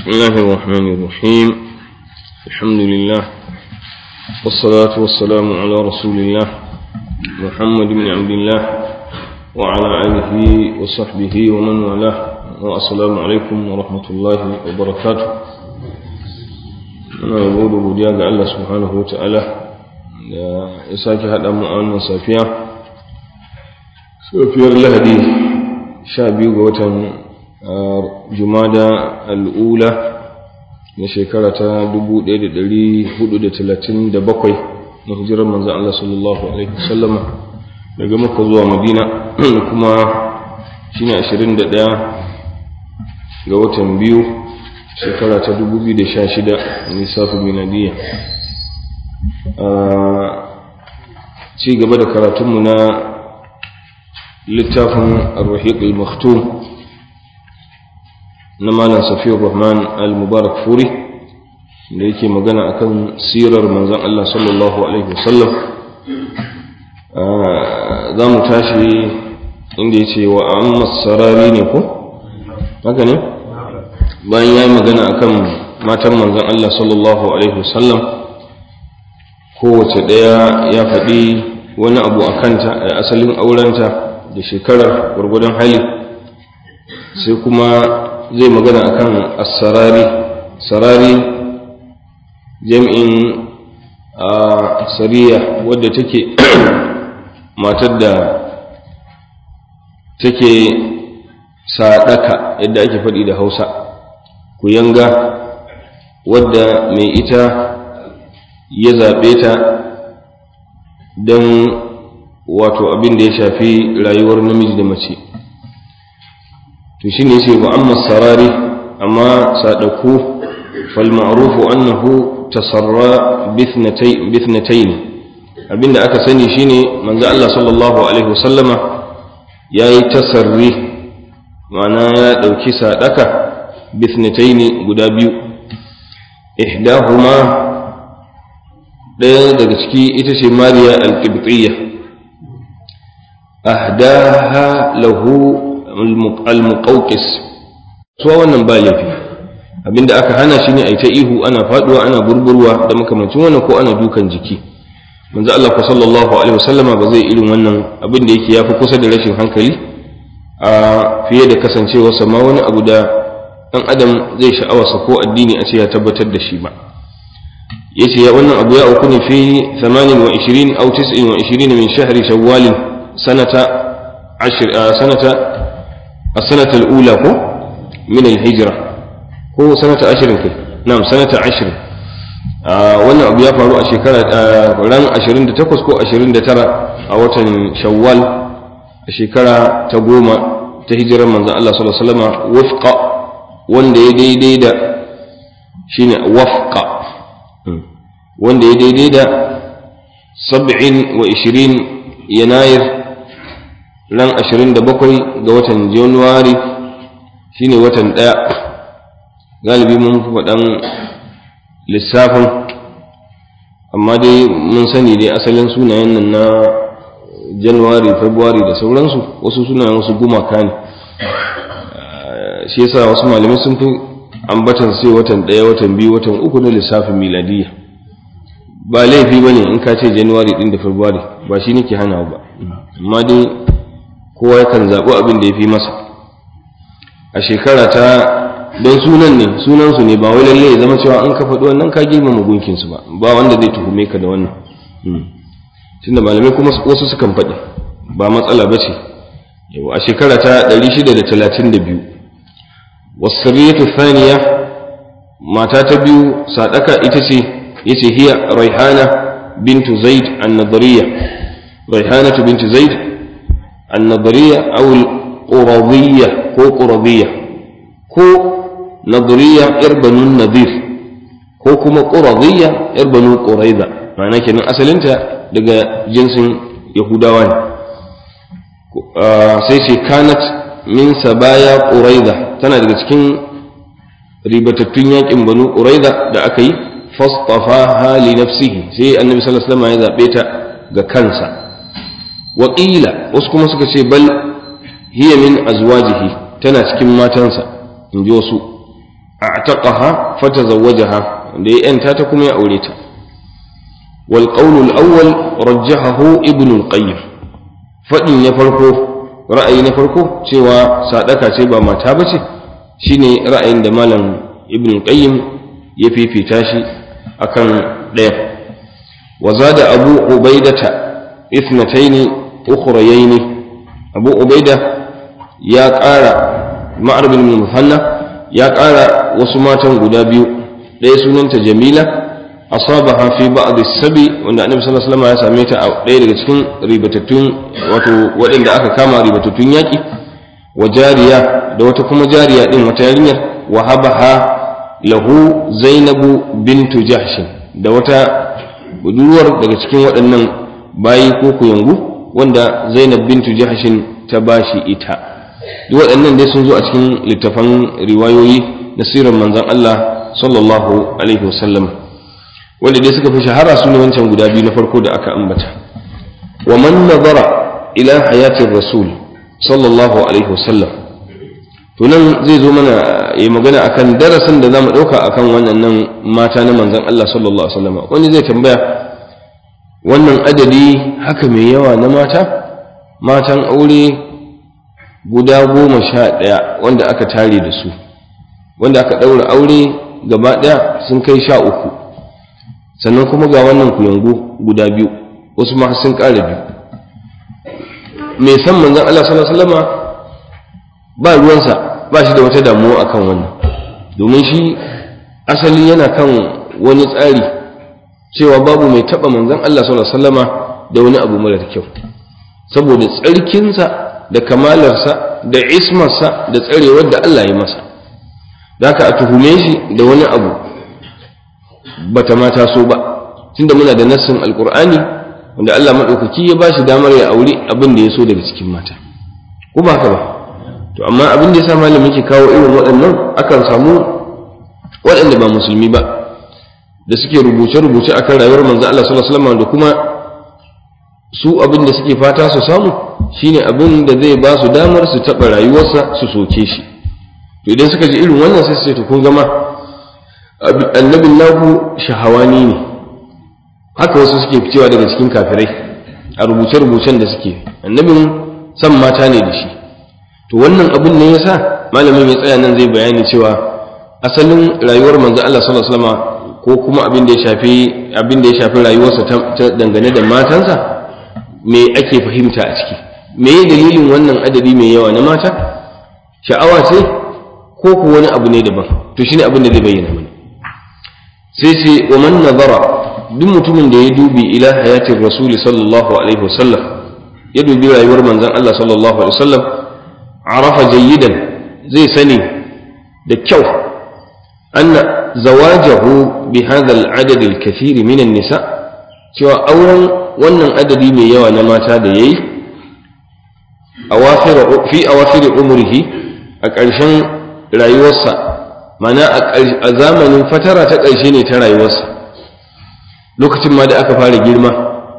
بسم الله الرحمن الرحيم. الحمد لله والصلاة والسلام على رسول الله محمد بن عبد الله وعلى آله وصحبه ومن والاه، والسلام عليكم ورحمة الله وبركاته. أنا أقول بوديا الله سبحانه وتعالى يساك هذا مؤمن صافيا safiyar lahadi 12 ga watan jumada al'ula na shekara ta 1437 na hijirar manzan Allah sallallahu alaihi wasallama daga Makka zuwa Madina, kuma shine 21 ga watan biyu shekara ta 2016 lissafin miladiyya. Ci gaba da karatunmu na littafin ar-rahiq al-maktum na malam Safiyur Rahman al-Mubarak Furi da yake magana akan sirar manzon Allah sallallahu alaihi wasallam. Za mu tashi inda yace wa amma sarari ne ko haka ne, bayan yayi magana akan matan manzon Allah sallallahu alaihi wasallam, kowace daya ya faɗi wani abu akanta, asalin aurenta da shekarar gwargwadon hali, sai kuma zai magana akan as-sarari. Sarari jam'in sariya, wadda take matar da take sadaka, yadda ake faɗi da Hausa, kuyanga wadda mai ita ya zaɓe ta don wato abin da ya shafi rayuwar namiji da mace. to shine yace wa amma sarari, amma sadaku fal ma'rufu annahu tasarra bithnatayn. Abinda aka sani shine manzo Allah sallallahu alaihi wasallama yayi tasarri, ma'ana ya dauki sadaka bithnatayn guda biyu. Ihdahuma, daya daga ciki ita ce Mariya al-Qibtiyya, ahdaha lahu al-muqawqis. so wannan ba laifi, abinda aka hana shi ne ai ta ihu, ana faduwa, ana burburwa da makamancin wannan, ko ana dukan jiki. manzo Allah sallallahu alaihi wasallama ba zai irin wannan abin da yake yafi kusa da rashin hankali fiye da kasancewar sa ma wani abu da dan adam zai sha'awarsa ko addini a ce ya tabbatar da shi ba. yace ya wannan abu ya auku ne fi 28 aw 29 min shahri shawwal sanata السنة الأولى من الهجرة، هو سنة 10 كي، نعم سنة 10. wannan abu ya faru a shekara ran 28 ko 29 a watan Shawwal a shekara ta 10 ta hijirar manzon Allah sallallahu alaihi wasallam, wafqa, wanda ya daidai da shine wafqa, wanda ya daidai da 27 Yanayir ran 27 ga watan Januwari, shine watan 1. galibi mun faɗan lissafin, amma dai mun sani dai asalin sunayen nan na Januwari, February da sauransu, wasu sunayen wasu gumaka ne. Shi yasa wasu malamai sun fi ambatan sai watan 1, watan 2, watan 3 na lissafin miladiyya. ba laifi bane in ka ce Januwari din da February, ba shi nake hana ba, amma dai kowa yakan zaɓi abin da ya fi masa a shekara ta, don sunansu ne, ba wai lalle ya zama cewa an ka faɗi wannan ka girmama gunkinsu ba wanda zai tuhume ka da wannan. Tunda malamai kuma wasu sukan faɗi, ba matsala ba ce. a shekara ta 632. wasariyatu thaniya, mata ta biyu sadaka ita ce, yace hiya Raihana bintu Zaid an-Nadariya. Raihanatu bintu Zaid النظرية أو القرضية كو قرضية كو نظرية إربن النظير كو كما قرضية إربن قريضة، معناه كنا أصل أنت لقى جنس يهودوان. سيسي كانت من سبايا قريضة، تنا لقى تكين ريبة الدنيا كم بنو قريضة دا أكي فاصطفاها لنفسه. سي النبي صلى الله عليه وسلم إذا بيتا كنسا. waƙila wasu kuma suka ce bal hiya min azwajihi, tana cikin matansa, in ji wasu. a'taqaha fatazawwajaha da ya yanta ta kuma ya aure ta. wal qawlul awwal rajjahahu ibn al-qayyim fadin ya farko ra'ayi na farko cewa sadaka ce ba mata bace shine ra'ayin da malam ibn al-qayyim ya fifita shi akan daya. wa zada abu ubaidata ithnatayn ukhrayayn abu ubaida ya ƙara ma'ar bin muhanna ya ƙara wasu matan guda biyu ɗaya sunanta jamila asabaha fi ba'd as-sabi wanda annabi sallallahu alaihi wasallam ya same ta a ɗaya daga cikin ribatattun wato waɗanda aka kama ribatattun yaƙi wa jariya da wata kuma jariya din wata yarinyar wa habaha lahu zainabu bintu jahsh da wata budurwar daga cikin waɗannan bayi ko kuyangu wanda zainab bintu jahsh ta bashi ita. duk waɗannan dai sun zo a cikin littafan riwayoyi na sirar manzon Allah sallallahu alaihi wasallam wanda dai suka fi shahara su ne wancan guda biyu na farko da aka ambata. wa man nazara ila hayatin rasul sallallahu alaihi wasallam to nan zai zo mana yi magana akan darasin da zamu dauka akan wannan mata na manzon Allah sallallahu alaihi wasallam. wani zai tambaya wannan adadi haka mai yawa na matan aure guda 11 wanda aka tare da su, wanda aka daura aure gaba daya sun kai 13, sannan kuma ga wannan kuyangu guda biyu, wasu ma sun ƙara biyu. mai san manzon Allah sallallahu alaihi wasallama ba ruwansa, ba shi da wata damuwa akan wannan, domin shi asali yana kan wani tsari cewa babu mai taba manzon Allah sallallahu alaihi wasallama da wani abu mara kyau, saboda tsarkinsa da kamalarsa da ismarsa da tsarewar da Allah ya masa. da haka a tuhume shi da wani abu bata mata so ba, tunda muna da nassin alqur'ani wanda Allah madaukaki ya bashi damar ya aure abin da ya so daga cikin mata, ko ba haka ba? to amma abin da yasa malami yake kawo irin waɗannan, akan samu waɗanda ba musulmi ba da suke rubuce-rubuce akan rayuwar manzo Allah sallallahu alaihi wasallam, da kuma su abin da suke fata su samu shine abin da zai ba su damar su taɓa rayuwarsa su soke shi. to idan suka ji irin wannan sai su ce to kun gama annabin naku shahawani ne, haka wasu suke cewa daga cikin kafirai a rubuce-rubucen da suke, annabin san mata ne da shi. to wannan abin ne yasa malamin ya tsaya nan zai bayani cewa asalin rayuwar manzo Allah sallallahu alaihi wasallam, ko kuma abin da ya shafi rayuwarsa ta dangane da matansa, me ake fahimta a ciki, me dalilin wannan adadi mai yawa na mata, sha'awa ce ko ku wani abu ne daban? to shine abin da zai bayyana mana. sai ce wa man nazara, duk mutumin da ya dubi ila hayatin rasuli sallallahu alaihi wasallam, ya dubi rayuwar manzon Allah sallallahu alaihi wasallam, arafa jayyidan, zai sani da kyau anna zawajahu bi hadha al-adad al-kathir min an-nisa, cewa auren wannan adadi mai yawa na mata da yayi fi awafir umrihi, a ƙarshen rayuwarsa, mana a zamanin fatara ta ƙarshe ne ta rayuwarsa, lokacin ma da aka fara girma,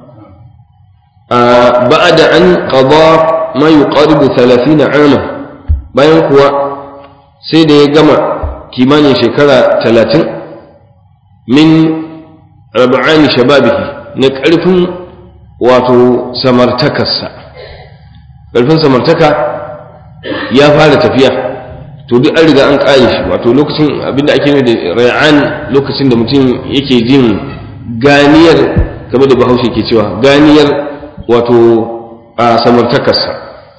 ba'da an qada ma yuqaribu 30 ama, bayan kuwa sai da ya gama kimanin shekara 30 min rab'ani shababihi, na ƙarfin wato samartakarsa. ƙarfin samartaka ya fara tafiya, to duk an riga an ƙare shi, wato lokacin abinda ake nufi da ray'an, lokacin da mutum yake jin ganiyar, kamar da Bahaushe ke cewa ganiyar wato a samartakarsa.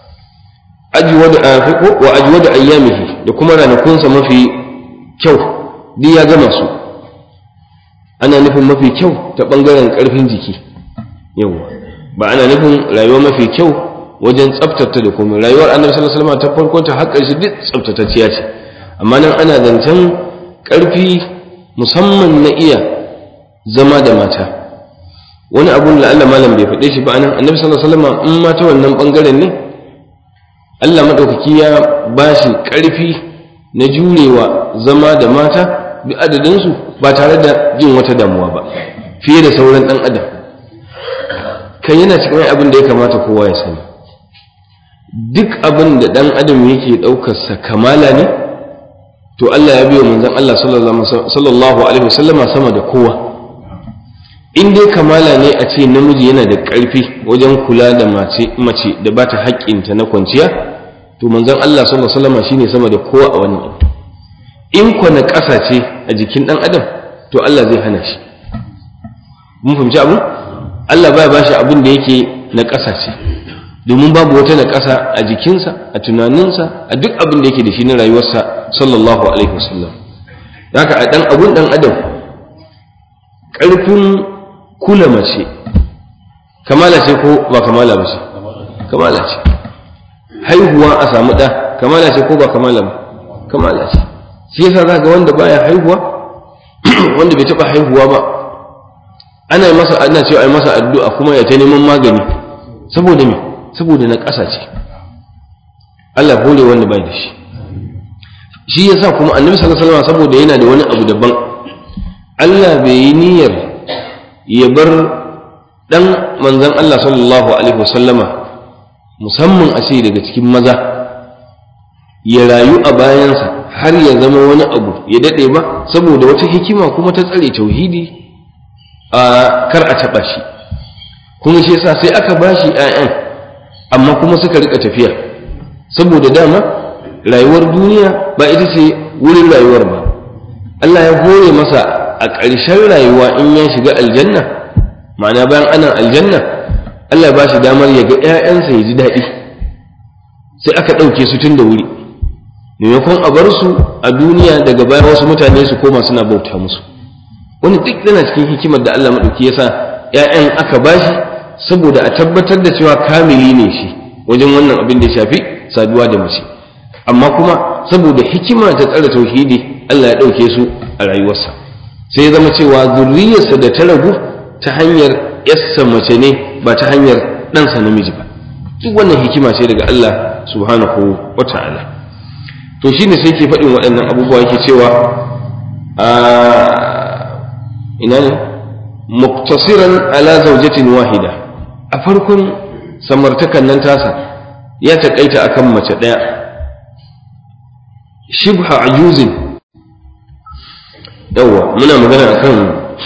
wa ajwada ayyamihi, da kuma ranakunsa mafi kyau duk ya gama su. ana nufin mafi kyau ta bangaren karfin jiki, yawa ba ana nufin rayuwa mafi kyau wajen tsaftace da komai. rayuwar annabi sallallahu alaihi wasallam ta farko ta haƙƙar shi duk tsaftatacciya ce, amma nan ana zancen karfi musamman na iya zama da mata. wani abun da Allah malam bai faɗe shi ba anan, annabi sallallahu alaihi wasallam in ma ta wannan bangaren ne, Allah madaukaki ya bashi karfi na jurewa zama da mata duk adadinsu ba tare da jin wata damuwa ba, fiye da sauran ɗan adam. kan yana cikin abin da ya kamata kowa ya sani, duk abin da ɗan adam yake ɗaukarsa kamala ne, to Allah ya biyo manzon Allah sallallahu alaihi wasallama sama da kowa. In dai kamala ne a ce namiji yana da ƙarfi wajen kula da mace da ba ta haƙƙinta na kwanciya, to manzon Allah sallallahu alaihi wasallama shine sama da kowa a wannan abu. In kwa na ƙasa ce a jikin ɗan adam, to Allah zai hana shi. Mun fahimci abu? Allah baya ba shi abin da yake na ƙasa ce, domin babu wata na ƙasa a jikinsa, a tunaninsa, a duk abin da yake da shi na rayuwarsa sallallahu alaihi wasallam. Haka a ɗan abun ɗan adam, ƙarfin kula mace kamala ce ko ba kamala ba ce? Kamala ce. Haihuwa a samu ɗa kamala ce ko ba kamala ba? Kamala ce. Shi yasa za ga wanda baya haihuwa, wanda bai taɓa haihuwa ba, ana cewa ai masa addu'a kuma ya ta neman magani. Saboda me? Saboda na ƙasa ce. Allah hore wanda bai da shi. Shi yasa kuma Annabi sallallahu alaihi wasallam saboda yana da wani abu daban, Allah bai yi niyyar ya bar dan manzon Allah sallallahu alaihi wasallama musamman a ce daga cikin maza ya rayu a bayansa har ya zama wani abu ya dade ba, saboda wata hikima kuma ta tsare tauhidi a kar a taba shi. Kuma shi yasa sai aka bashi ƴaƴan amma kuma suka rika tafiya, saboda dama rayuwar duniya ba ita ce wurin rayuwar ba. Allah ya hore masa a ƙarshen rayuwa in ya shiga aljanna, ma'ana bayan ana aljanna, Allah ya bashi damar ya ga ƴaƴansa ya ji daɗi, sai aka ɗauke su tun da wuri, maimakon a bar su a duniya daga bayan wasu mutane su koma suna bauta musu. Wani duk yana cikin hikimar da Allah maɗauki ya sa ƴaƴan aka bashi, saboda a tabbatar da cewa kamili ne shi wajen wannan abin da ya shafi saduwa da mace, amma kuma saboda hikima ta tsare tauhidi Allah ya ɗauke su a rayuwarsa, sai ya zama cewa zurriyarsa da ta ragu ta hanyar yassa mace ne ba ta hanyar ɗansa namiji ba. Duk wannan hikima ce daga Allah subhanahu wa ta'ala. To shine sai ke faɗin waɗannan abubuwa yake cewa ina ne muktasiran ala zawjatin wahida. A farkon samartakan nan tasa ya taƙaita akan mace ɗaya, shibha ajuzin. Yawwa muna magana akan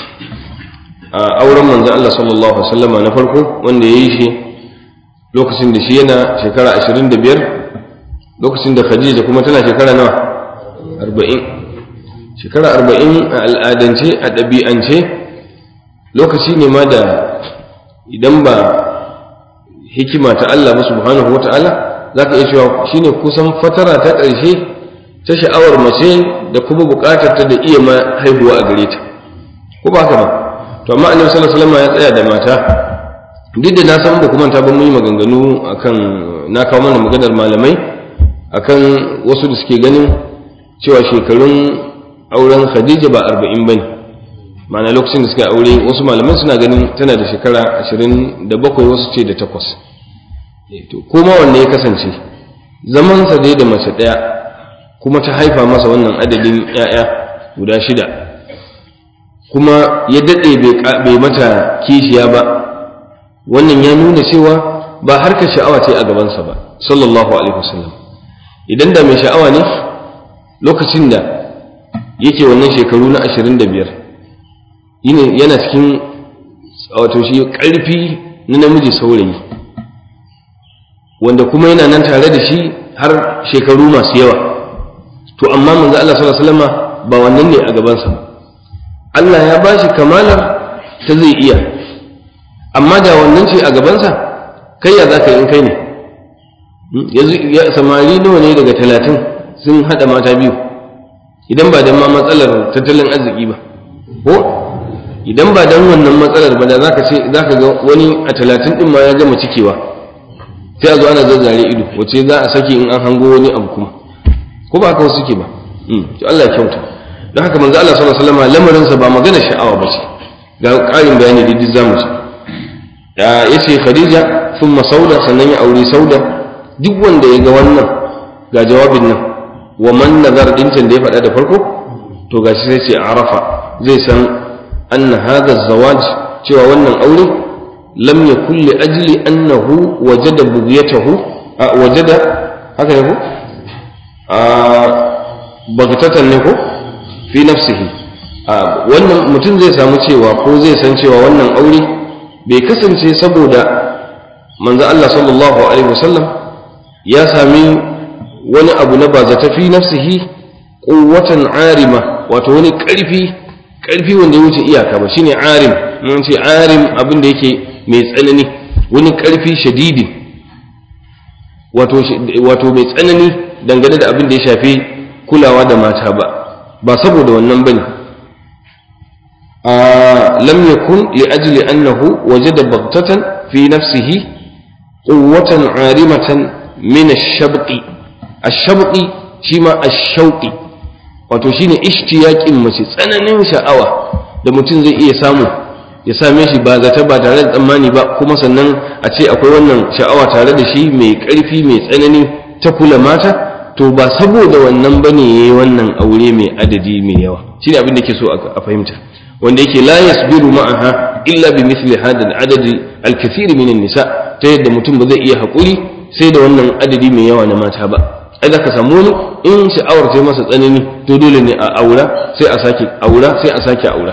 auren manzon Allah sallallahu alaihi wasallam na farko, wanda yayi shi lokacin da shi yana shekara 25, lokacin da Khadija kuma tana shekara nawa? 40. Shekara 40 a al'adance, a ɗabi'ance, lokaci ne ma da idan ba hikima ta Allah ba subhanahu wata'ala, zaka iya cewa shine kusan fatara ta ƙarshe ta sha'awar mace da kuma buƙatar ta da iya ma haihuwa a gare ta, ko ba haka ba? To amma Annabi sallallahu alaihi wasallam ya tsaya da mata, duk da na san ba kuma ta ba mu yi maganganu akan, na kawo mana maganar malamai akan wasu da suke ganin cewa shekarun auren Khadija ba 40 bane, ma'ana lokacin da suka aure wasu malamai suna ganin tana da shekara 27, wasu ce da 8. To kuma wanne ya kasance zaman sa dai da mace daya kuma ta haifa masa wannan adadin ƴaƴa guda 6, kuma ya dade bai mata kishiya ba, wannan ya nuna cewa ba harkar sha'awa ce a gabansa ba sallallahu alaihi wasallam. Idan da mai sha'awa ne lokacin da yake wannan shekaru na 25 yana cikin wato shi ƙarfi na namiji saurayi, wanda kuma yana nan tare da shi har shekaru masu yawa, to amma manzo Allah sallallahu alaihi wasallam ba wannan ne a gabansa ba. Allah ya bashi kamalar ta zai iya, amma da wannan ce a gabansa, kai ya zaka yi in kai ne? Samari nawa ne daga 30 sun hada mata biyu, idan ba dan ma matsalar tattalin arziki ba, ko idan ba dan wannan matsalar ba da zaka ga wani a 30 din ma ya gama cikewa, sai a zo ana zazzare ido wace za a saki in an hango wani abu kuma, ko ba haka wasu suke ba. To Allah ya kyauta. Don haka manzo Allah sallallahu alaihi wasallam lamarinsa ba magana sha'awa ba ce, ga ƙarin bayani da duk zamu ci. Yace Khadija thumma Sauda, sannan ya aure Sauda. Duk wanda ya ga wannan, ga jawabin nan wa man nazar dincin da ya faɗa da farko, to gashi sai ce arafa, zai san anna hadha zawaj, cewa wannan aure lam yakul li ajli annahu wajada bughyatahu, wajada haka ne ko bagtatan ne ko fi nafsihi wannan mutum zai samu cewa ko zai san cewa wannan aure bai kasance saboda manzo Allah sallallahu alaihi wasallam ya sami wani abu na bazata fi nafsihi quwwatan arima wato wani karfi wanda ya wuce iyaka ba shine arim mun ce arim abin da yake mai tsanani wani karfi shadidi wato mai tsanani dangane da abin da ya shafi kulawa da mata ba saboda wannan bane lam yakun li ajli annahu wajada baghtatan fi nafsihi quwwatan arimatan min ash-shabqi ash-shabqi shima ash-shauqi wato shine ishtiyaqin mace tsananin sha'awa da mutum zai iya samu ya same shi ba zata ba tare da tsammani ba kuma sannan a ce akwai wannan sha'awa tare da shi mai ƙarfi mai tsanani ta kula mata to ba saboda wannan bane yayi wannan aure mai adadi mai yawa shine abin da yake so a fahimta wanda yake la yasbiru ma'aha illa bi mithli hada al-adad al-kathir min an-nisa ta yadda mutum ba zai iya hakuri sai da wannan adadi mai yawa na mata ba ai zaka samu wani in sha'awar ta masa tsanani to dole ne a aura sai a sake aura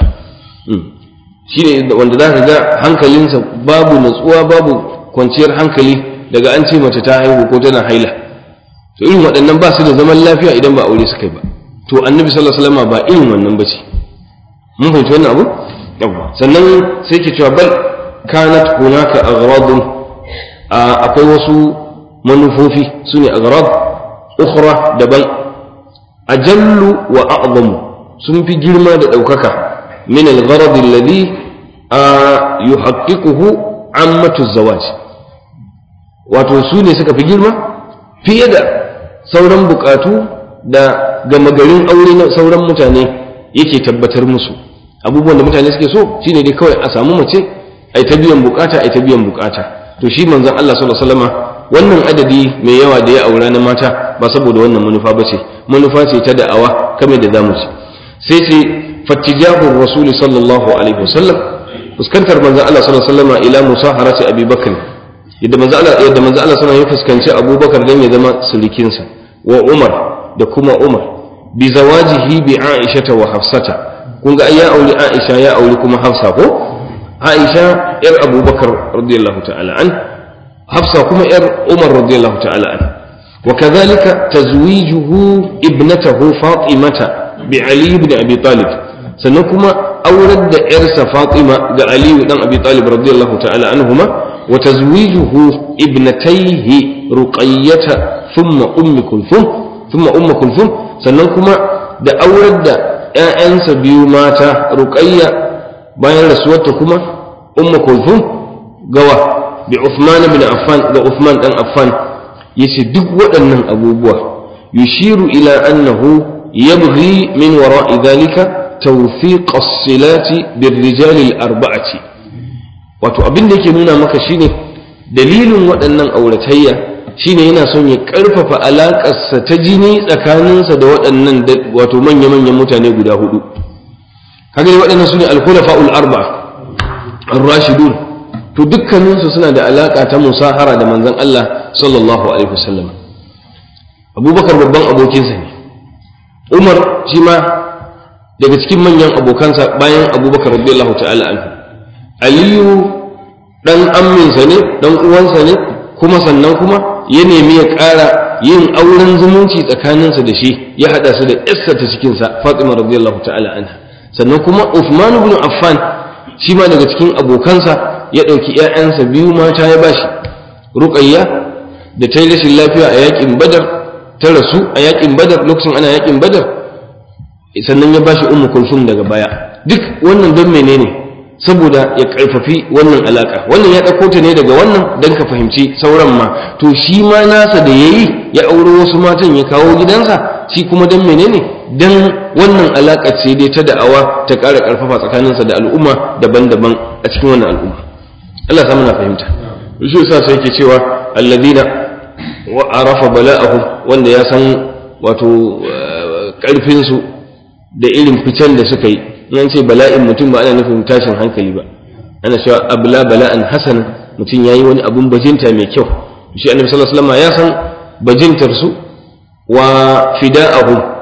shine wanda zaka ga hankalinsa babu natsuwa babu kwanciyar hankali daga an ce mace ta haihu ko tana haila to irin waɗannan ba su da zaman lafiya idan ba aure suka yi ba to annabi sallallahu alaihi wasallam ba irin wannan bace mun fahimci wannan abu yawa sannan sai ke cewa bal kanat hunaka agradun akwai wasu manufofi sune agrad ukhra daban ajallu wa a'zamu sun fi girma da daukaka min al-gharad alladhi yuhaqqiquhu ammatu az-zawaj wato su ne suka fi girma fiye da sauran bukatu da gama garin aure na sauran mutane yake tabbatar musu abubuwan da mutane suke so shine dai kawai a samu mace ai ta biyan bukata to shi manzon Allah sallallahu alaihi wasallama wannan adadi mai yawa da ya aura na mata ba saboda wannan manufa bace manufa ce ta da'awa kamar da zamu ci sai ce fattijahu rasul sallallahu alaihi wasallam fuskantar manzon Allah sallallahu alaihi wasallama ila musaharati Abi Bakr yadda manzon Allah sallallahu alaihi wasallam ya fuskanci Abu Bakar dan ya zama sulikinsa wa Umar da kuma Umar bi zawajihi bi Aisha wa Hafsata kun ga ya auri Aisha ya auri kuma Hafsa ko Aisha yar Abu Bakar radiyallahu ta'ala an Hafsa kuma yar Umar radiyallahu ta'ala an وكذلك تزويجه ابنته فاطمة بعلي بن أبي طالب سنكما أورد إرس فاطمة بعلي بن أبي طالب رضي الله تعالى عنهما وتزويجه ابنتيه رقية ثم أم كلثوم سنكما da aurar da ‘ya'yansa biyu mata ruƙayya bayan rasuwarta kuma umma kulthum gawa bi Uthman bin Affan ga Uthman dan Affan yace duk waɗannan abubuwa yushiru ila annahu yabghi min wara'i dhalika tawfiq as-silati bir-rijal al-arba'ati wato abin da yake nuna maka shine dalilin waɗannan auratayya shine yana son ya karfafa alaƙarsa ta jini tsakaninsa da waɗannan wato manya-manyan mutane guda hudu kaga waɗannan sune al-khulafa'ul arba'a ar-rashidun to dukkaninsu suna da alaƙa ta musahara da manzon Allah sallallahu alaihi wasallam Abubakar babban abokinsa ne Umar shi ma daga cikin manyan abokansa bayan Abubakar radiyallahu ta'ala anhu Aliyu dan amminsa ne dan uwansa ne kuma sannan kuma ya nemi ya ƙara yin auren zumunci tsakaninsa da shi ya hada su da yarsa ta cikinsa Fatima radiyallahu ta'ala anha sannan kuma Uthman ibn Affan shi ma daga cikin abokansa ya ɗauki ‘ya'yansa biyu mata ya bashi ruƙayya da ta yi rashin lafiya a yaƙin badar ta rasu a yaƙin badar lokacin ana yaƙin badar sannan ya bashi ummu kulsum daga baya duk wannan don menene saboda ya ƙarfafi wannan alaƙa wannan ya ɗauko ta ne daga wannan don ka fahimci sauran ma to shi ma nasa da ya yi ya auro wasu matan ya kawo gidansa shi kuma don menene don wannan alaƙa ce dai ta da'awa ta ƙara ƙarfafa tsakaninsa da al'umma daban-daban a cikin wannan al'umma Allah samu na fahimta shi yasa sai yake cewa alladina wa arafa bala'ahum wanda ya san wato karfin su da irin fitan da suka yi nan ce bala'in mutum ba ana nufin tashin hankali ba ana cewa abla bala'an hasan mutum yayi wani abun bajinta mai kyau shi annabi sallallahu alaihi wasallam ya san bajintar su wa fida'ahum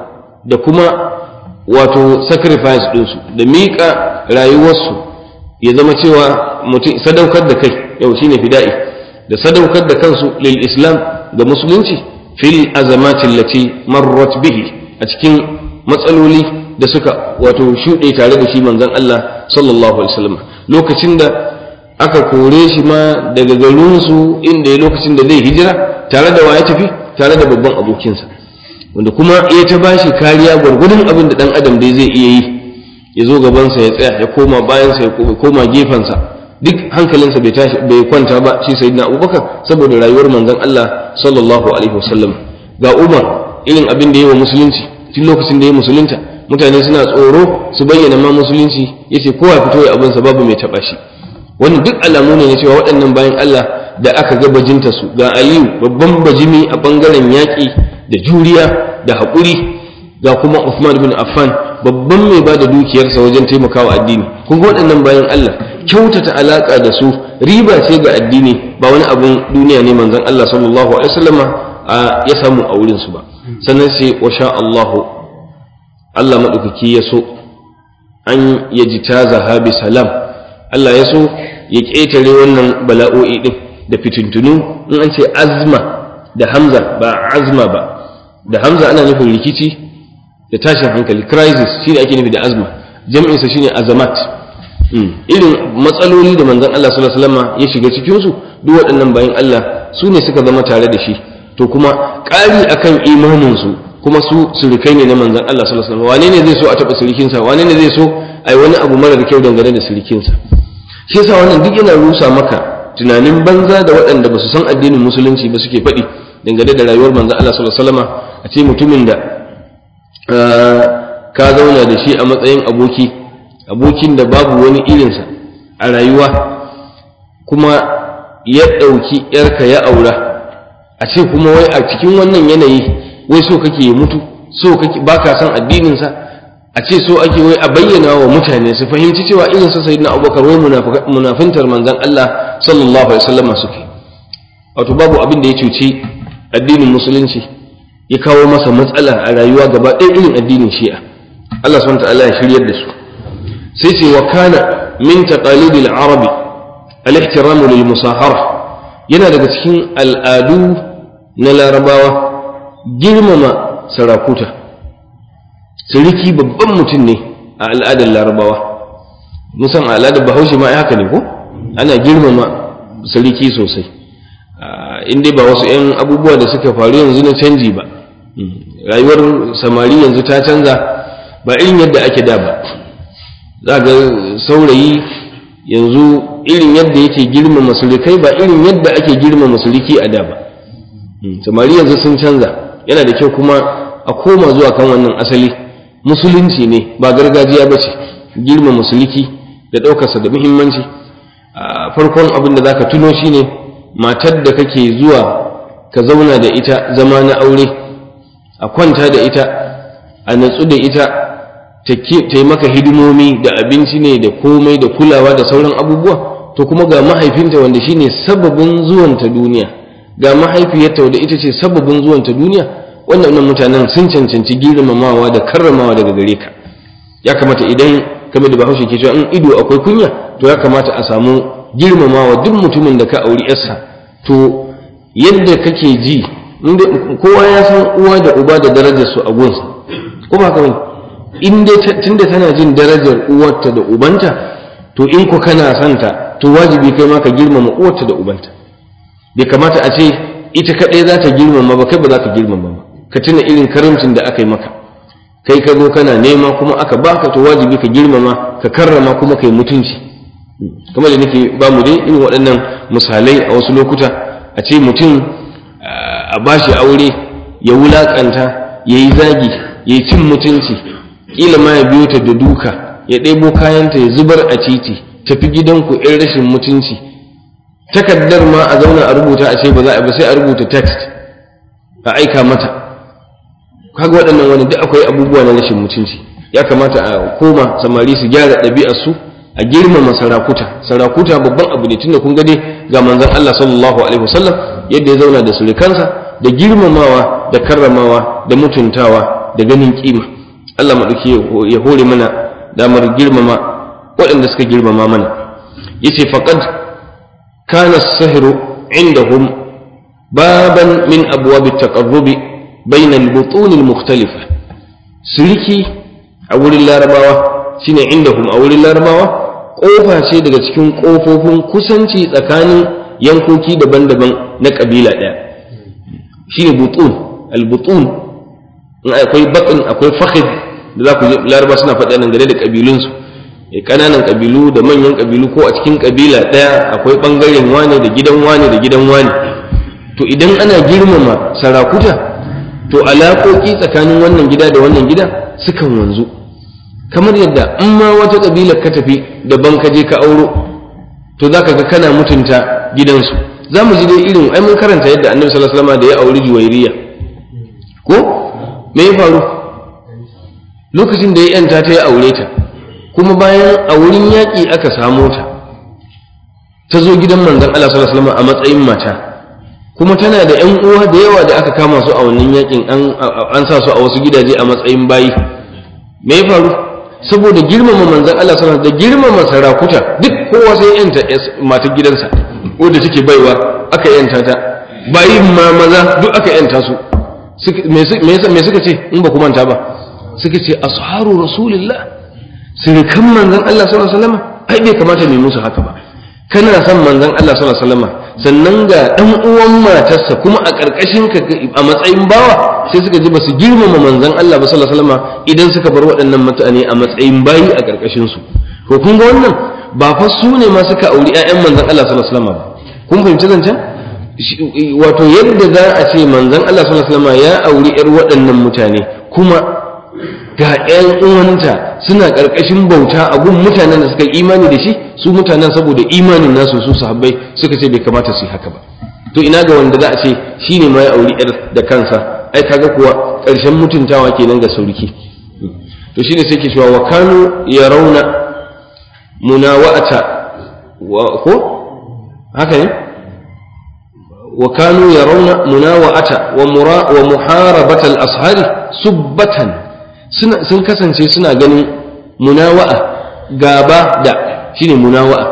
da kuma wato sacrifice ɗinsu da miƙa rayuwarsu ya zama cewa mutum sadaukar da kai yau shine fida'i da sadaukar da kansu lil islam da musulunci fil azamati allati marrat bihi a cikin matsaloli da suka wato shuɗe tare da shi manzon Allah sallallahu alaihi wasallam lokacin da aka kore shi ma daga garinsu inda ya lokacin da zai hijira tare da wa ya tafi tare da babban abokinsa wanda kuma ya ta bashi kariya gwargwadon abin da dan adam dai zai iya yi ya zo gabansa ya tsaya ya koma bayansa ya koma gefensa duk hankalinsa bai kwanta ba shi sayyidina Abubakar saboda rayuwar manzon Allah sallallahu alaihi wasallam ga Umar irin abin da yayi wa musulunci tun lokacin da ya musulunta mutane suna tsoro su bayyana ma musulunci yace kowa fito ya abinsa babu mai taba shi wannan duk alamu ne na cewa waɗannan bayan Allah da aka ga bajinta su ga Aliyu babban bajimi a bangaren yaƙi da juriya da haƙuri ga kuma Uthman bin Affan babban mai ba da dukiyarsa wajen taimakawa addini kun ga waɗannan bayan Allah kyautata alaƙa da su riba ce ga addini ba wani abun duniya ne manzon Allah sallallahu alaihi wasallama ya samu a wurin su ba sannan sai wa sha Allah madaukaki ya so an yajtaza bi salam Allah ya so ya ƙetare wannan bala'o'i din da fitintunu in an ce azma da hamza ba azma ba da hamza ana nufin rikici da tashin hankali crisis shine ake nufi da azma jam'in sa shine azamat irin matsaloli da manzon Allah sallallahu alaihi wasallam ya shiga cikin su duk waɗannan bayan Allah su ne suka zama tare da shi to kuma ƙari akan imanin su kuma su surukai ne na manzon Allah sallallahu alaihi wasallam wane ne zai so a taba surukin sa wane ne zai so ai wani abu mara kyau dangane da surukin sa shi yasa wannan duk yana rusa maka tunanin banza da waɗanda ba su san addinin musulunci ba suke faɗi dangane da rayuwar manzon Allah sallallahu alaihi wasallam a ce mutumin da ka zauna da shi a matsayin abokin da babu wani irinsa a rayuwa kuma ya ɗauki ‘yarka ya aura a ce kuma wai a cikin wannan yanayi wai so kake ya mutu so kake ba ka san addininsa a ce so ake wai a bayyana wa mutane su fahimci cewa irinsa sayyidina Abubakar wai munafintar manzon Allah sallallahu alaihi wasallam suke wato babu abin da ya cuci addinin musulunci ya kawo masa matsala a rayuwa gaba ɗaya irin addinin shi'a Allah subhanahu wa ta'ala ya shiryar da su sai ce wa kana min taqalidil arabi al-ihtiram lil musahara yana daga cikin al'adu na larabawa girmama sarakuta sarki babban mutum ne a al'adar larabawa musan al'adar bahaushe ma haka ne ko ana girmama sarki sosai in dai ba wasu 'yan abubuwa da suka faru yanzu na canji ba rayuwar samari yanzu ta canza ba irin yadda ake da ba za ga saurayi yanzu irin yadda yake girmama surukai ba irin yadda ake girmama suruki a da ba samari yanzu sun canza yana da kyau kuma a koma zuwa kan wannan asali musulunci ne ba gargajiya ba ce girmama suruki da ɗaukarsa da muhimmanci farkon abin da za ka tuno shi ne matar da kake zuwa ka zauna da ita zama na aure a kwanta da ita a natsu da ita ta yi maka hidimomi da abinci ne da komai da kulawa da sauran abubuwa to kuma ga mahaifinta wanda shine sababin zuwanta duniya ga mahaifiyarta wadda ita ce sababin zuwanta duniya wannan mutanen sun cancanci girmamawa da karramawa daga gare ka ya kamata idan kamar da bahaushe ke cewa in ido akwai kunya to ya kamata a samu girmamawa duk mutumin da ka auri yarsa to yadda kake ji kowa ya san uwa da uba da darajar su a gunsa ko ba kawai in dai tunda tana jin darajar uwarta da ubanta to in ku kana santa to wajibi kai ma ka girmama uwarta da ubanta bai kamata a ce ita kaɗai za ta girmama ba kai ba za ka girmama ba ka tuna irin karamcin da aka yi maka kai ka zo kana nema kuma aka baka to wajibi ka girmama ka karrama kuma kai mutunci kamar da nake ba mu dai irin waɗannan misalai a wasu lokuta a ce mutum a bashi aure ya wulakanta ya yi zagi ya yi cin mutunci ƙila ma ya biyo ta da duka ya ɗebo kayanta ya zubar a titi tafi gidanku ‘yan rashin mutunci takardar ma a zauna a rubuta a ce ba za a ba sai a rubuta text a aika mata kaga waɗannan wani duk akwai abubuwa na rashin mutunci ya kamata a koma samari su gyara ɗabi'arsu a girmama sarakuta babban abu ne tunda kun ga dai ga manzon Allah sallallahu alaihi wasallam yadda ya zauna da surukansa da girmamawa da karramawa da mutuntawa da ganin kima. Allah maɗauki ya hore mana damar girmama waɗanda suka girmama mana. Yace faqad kana as-sihru indahum baban min abwab at-taqarrub bayna al-butun al-mukhtalifa. Siriki a wurin larabawa shine indahum a wurin larabawa kofa ce daga cikin kofofin kusanci tsakanin yankoki daban-daban na kabila ɗaya. Shine butun al-butun, in akwai batn akwai fakhid da za ku ji laraba suna faɗa nan gare da kabilunsu, ƙananan kabilu da manyan kabilu, ko a cikin kabila ɗaya akwai ɓangaren wane da gidan wane da gidan wane. To idan ana girmama sarakuta, to alaƙoƙi tsakanin wannan gida da wannan gida sukan wanzu, kamar yadda in ma wata kabilar ka tafi daban ka je ka auro, to zaka ga kana mutunta gidansu. Za mu ji dai irin ai mun karanta yadda annabi sallallahu alaihi wasallam da ya auri Juwairiya, ko me ya faru lokacin da ya yanta ta ya aure ta, kuma bayan a wurin yaƙi aka samo ta, ta zo gidan manzon Allah sallallahu alaihi wasallam a matsayin mata, kuma tana da ƴan uwa da yawa da aka kama su a wannan yaƙin, an sa su a wasu gidaje a matsayin bayi. Me ya faru? Saboda girmama manzon Allah sallallahu alaihi wasallam da girmama sarakuta, duk kowa sai yanta matar gidansa wanda take baiwa aka yanta ta, bayin ma maza duk aka yanta su. Me suka ce in ba ku manta ba? Suka ce asharu rasulillah, sirkan manzon Allah sallallahu alaihi wasallam, ai bai kamata mu musu haka ba. Kana son manzon Allah sallallahu alaihi wasallam, sannan ga dan uwan matarsa kuma a karkashin ka a matsayin bawa, sai suka ji ba su girmama manzon Allah ba sallallahu alaihi wasallam idan suka bar waɗannan mutane a matsayin bayi a karkashin su. To kun ga wannan ba fa su ne ma suka auri ƴaƴan manzon Allah sallallahu alaihi wasallam ba. Kun fahimci zancen? Wato yadda za a ce manzon Allah sallallahu alaihi wasallam ya auri ƴar waɗannan mutane, kuma ga ƴan uwanta suna ƙarƙashin bauta a gun mutanen da suka imani da shi, su mutanen saboda imanin nasu su sahabbai suka ce bai kamata su yi haka ba. To ina ga wanda za a ce shine ma ya auri ƴar da kansa, ai kaga kuwa ƙarshen mutuntawa kenan ga sauriki. To shine sai ke cewa wa kanu yarawna munawa'ata ko haka ne, wa kanu yarawna munawa'ata wa muharabata al-ashari subbatan, sun kasance suna ganin munawa'a, gaba da shine munawa'a,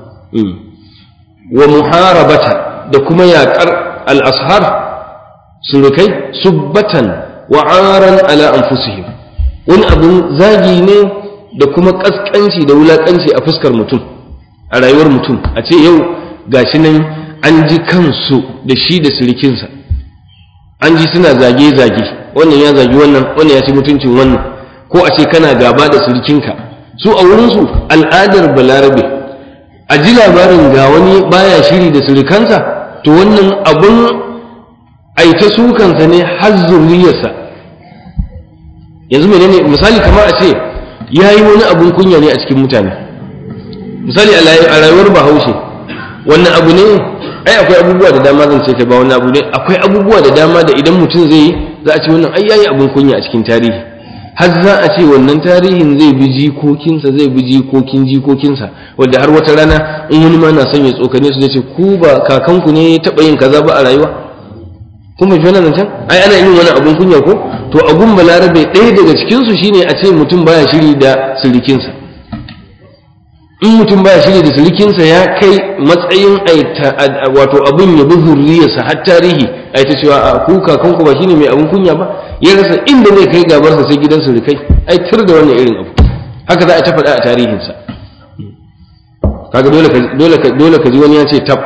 wa muharabata da kuma yaƙar al-ashar surukai, subbatan wa aran ala anfusihim, wani abun zagi ne da kuma kaskanci da wulakanci a fuskar mutum, a rayuwar mutum. A ce yau gashi nan an ji kansu da shi da sirikinsa, an ji suna zage-zage, wannan ya zagi wannan ya ci mutuncin wannan, ko a ce kana gaba da sirikinka. Su a wurinsu al'adar balarabe, a ji labarin ga wani baya shiri da sirikansa, to wannan abun aita sukansa ne har zurriyarsa. Yanzu menene misali, kamar a ce ya yi wani abun kunya ne a cikin mutane, misali a rayuwar Bahaushe, wannan abu ne, ai akwai abubuwa da dama zan ce kai ba wannan abu ne, akwai abubuwa da dama da idan mutum zai yi za a ce wannan ai yayi abun kunya a cikin tarihi, har za a ce wannan tarihin zai bi jikokinsa, zai bi jikokinsa, wanda har wata rana in wani ma na son ya tsokane su zai ce ku ba kakanku ne ya taɓa yin kaza ba a rayuwa. Kuma ji wannan can ai ana yin wani abun kunya ko? To abun balarabe ɗaya daga cikinsu shine a ce mutum baya shiri da sirikinsa. In mutum baya shiri da sirikinsa ya kai matsayin wato abun ya bi zurriyarsa har tarihi, ai ta cewa a ku kakanku ba shine mai abun kunya ba, ya rasa inda zai kai gabarsa sai gidan sirikai, ai tir da wannan irin abu. Haka za a ta faɗa a tarihinsa. Kaga dole ka ji wani ya ce tab,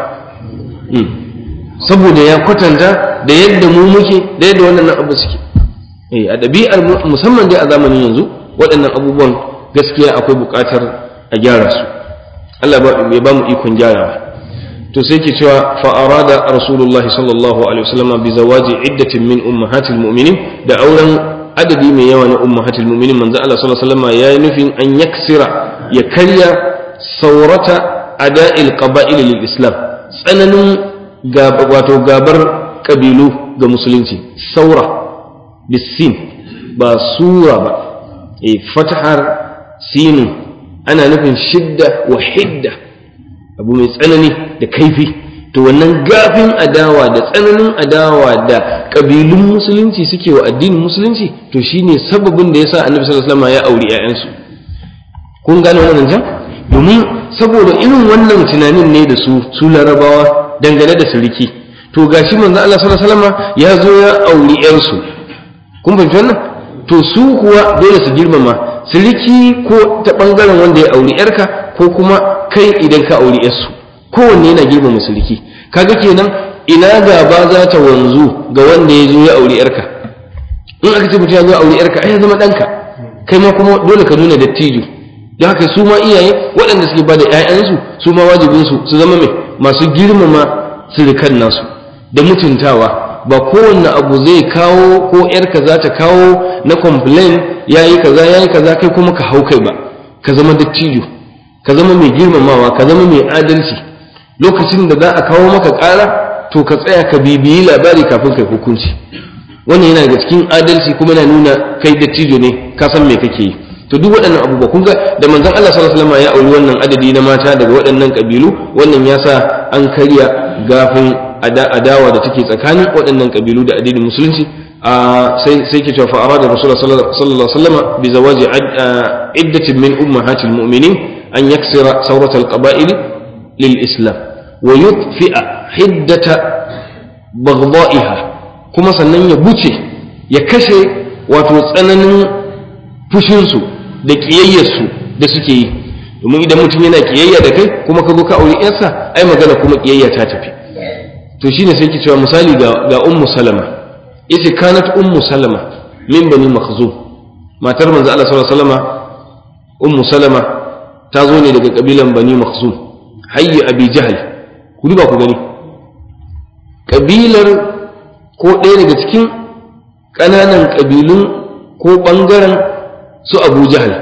saboda ya kwatanta da yadda mu muke da yadda wannan abu suke. A ɗabi'ar musamman dai a zamanin yanzu waɗannan abubuwan gaskiya akwai buƙatar a gyara su. Allah ya ba mu ikon gyarawa. To sai ke cewa fa arada Rasulullah sallallahu alaihi wasallam bi zawaji iddatin min ummahatil mu'minin, da auren adadi mai yawa na ummahatil mu'minin, manzo Allah sallallahu alaihi wasallam yayi nufin an yaksira, ya karya saurata ada'il qaba'il lil islam, tsananin wato gabar kabilu ga musulunci. Saura bisin ba sura ba, fatahar sinin ana nufin shidda wa hidda, abu mai tsanani da kaifi. to wannan gafin adawa da tsananin adawa da ƙabilun musulunci suke wa addinin musulunci to shine sababin da yasa annabi sallallahu alaihi wasallam ya auri ƴaƴansu. kun gane wannan jan domin saboda irin wannan tunanin ne da su larabawa dangane da siriki to gashi manzo Allah sallallahu alaihi wasallam ya zo ya auri ƴarsu. kun fahimci wannan to su kuwa dole su girmama siriki ko ta bangaren wanda ya auri ƴarka ko kuma kai idan ka auri ƴarsu kowanne yana girmama siriki. kaga kenan ina gaba za ta wanzu ga wanda ya zo ya auri ƴarka. in aka ce mutum ya zo auri ƴarka ai ya zama ɗanka kai ma kuma dole ka nuna dattijo. da haka su ma iyaye waɗanda suke ba da ‘ya'yansu su ma wajibinsu su zama mai masu girmama sirikan nasu da mutuntawa ba kowanne abu zai kawo ko ‘yarka za ta kawo na complain ya yi kaza kai kuma ka hau kai ba. ka zama dattijo ka zama mai girmamawa ka zama mai adalci lokacin da za a kawo maka ƙara to ka tsaya ka bibiyi labari kafin kai hukunci. wannan yana daga cikin adalci kuma yana nuna kai dattijo ne ka san me kake yi. to duk waɗannan abubuwa kun ga da manzon Allah sallallahu alaihi wasallam ya auri wannan adadi na mata daga waɗannan kabilu wannan ya sa an karya gafin adawa da take tsakanin waɗannan kabilu da addinin musulunci. sai ke cewa fa arada rasulullah sallallahu alaihi wasallam bi zawaji iddatin min ummahatil mu'minin an yaksira sawrat al-qaba'il lil islam wa yutfi'a hiddata baghdha'iha kuma sannan ya buce ya kashe wato tsananin fushinsu da ƙiyayyarsu da suke yi. domin idan mutum yana ƙiyayya da kai kuma ka zo ka aure yarsa ai magana kuma ƙiyayya ta tafi. to shine sai ke cewa misali ga ummu salama yace kanat ummu salama min bani makhzum matar manzo Allah sallallahu alaihi wasallama ummu salama ta zo ne daga kabilan bani makhzum hayy abi jahl ku duba ku gani kabilar ko ɗaya daga cikin ƙananan kabilun ko ɓangaren su abu jahal.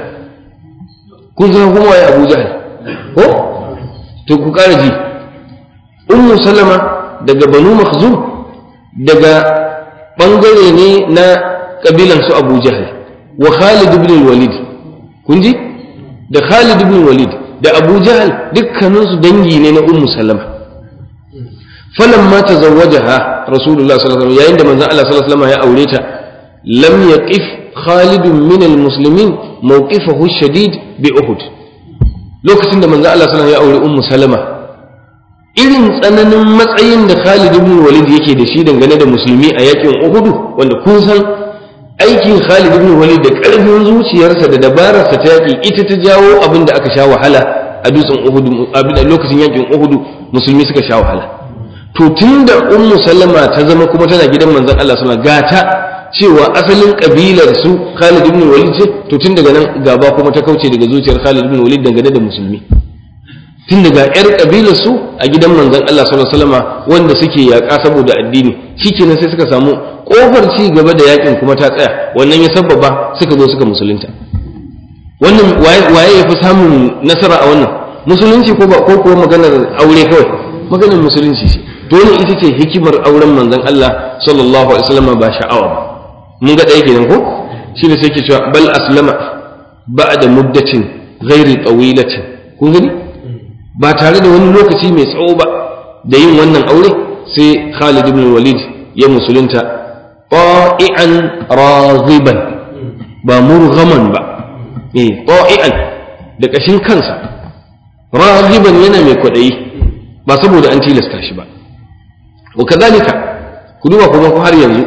kun san kuma waye abu jahal ko to ku ƙara ji ummu salama daga banu makhzum daga ɓangare ne na ƙabilan su abu jahal wa khalid ibn walid kun ji da khalid ibn walid da abu jahal dukkaninsu dangi ne na ummu salama. falamma tazawwajaha rasulullah sallallahu alaihi wasallam yayin da manzon Allah sallallahu alaihi wasallam ya aure ta lam yaqif Khalid min al-muslimin mawqifahu shadid bi Uhud. lokacin da manzo Allah sallallahu alaihi wasallam ya aure ummu Salama irin tsananin matsayin da Khalid ibn Walid yake da shi dangane da musulmi a yakin Uhud wanda kun san aikin Khalid ibn Walid da karfin zuciyarsa da dabararsa ta yaki ita ta jawo abin da aka sha wahala a dutsen Uhud a lokacin yakin Uhud musulmi suka sha wahala. to tunda ummu Salama ta zama kuma tana gidan manzon Allah sallallahu alaihi wasallam gata cewa asalin kabilar su Khalid ibn Walid ce to tun daga nan gaba kuma ta kauce daga zuciyar Khalid ibn Walid dangane da musulmi. tun daga yar kabilar su a gidan manzon Allah sallallahu alaihi wasallam wanda suke yaƙa saboda addini shikenan sai suka samu kofar ci gaba da yakin kuma ta tsaya wannan ya sabbaba suka zo suka musulunta. wannan waye ya fi samun nasara a wannan musulunci ko kuwa maganar aure kawai maganar musulunci ce. dole ita ce hikimar auren manzon Allah sallallahu alaihi wasallam ba sha'awa ba. mun ga ɗaya kenan ko shi ne sai ke cewa bal aslama ba'da muddatin ghairi tawilatin kun gani ba tare da wani lokaci mai tsawo ba da yin wannan aure sai Khalid ibn Walid ya musulunta ta'ian raghiban ba murghaman ba ta'ian da kashin kansa raghiban yana mai kwadayi ba saboda an tilasta shi ba. wa kadhalika ku duba kuma har yanzu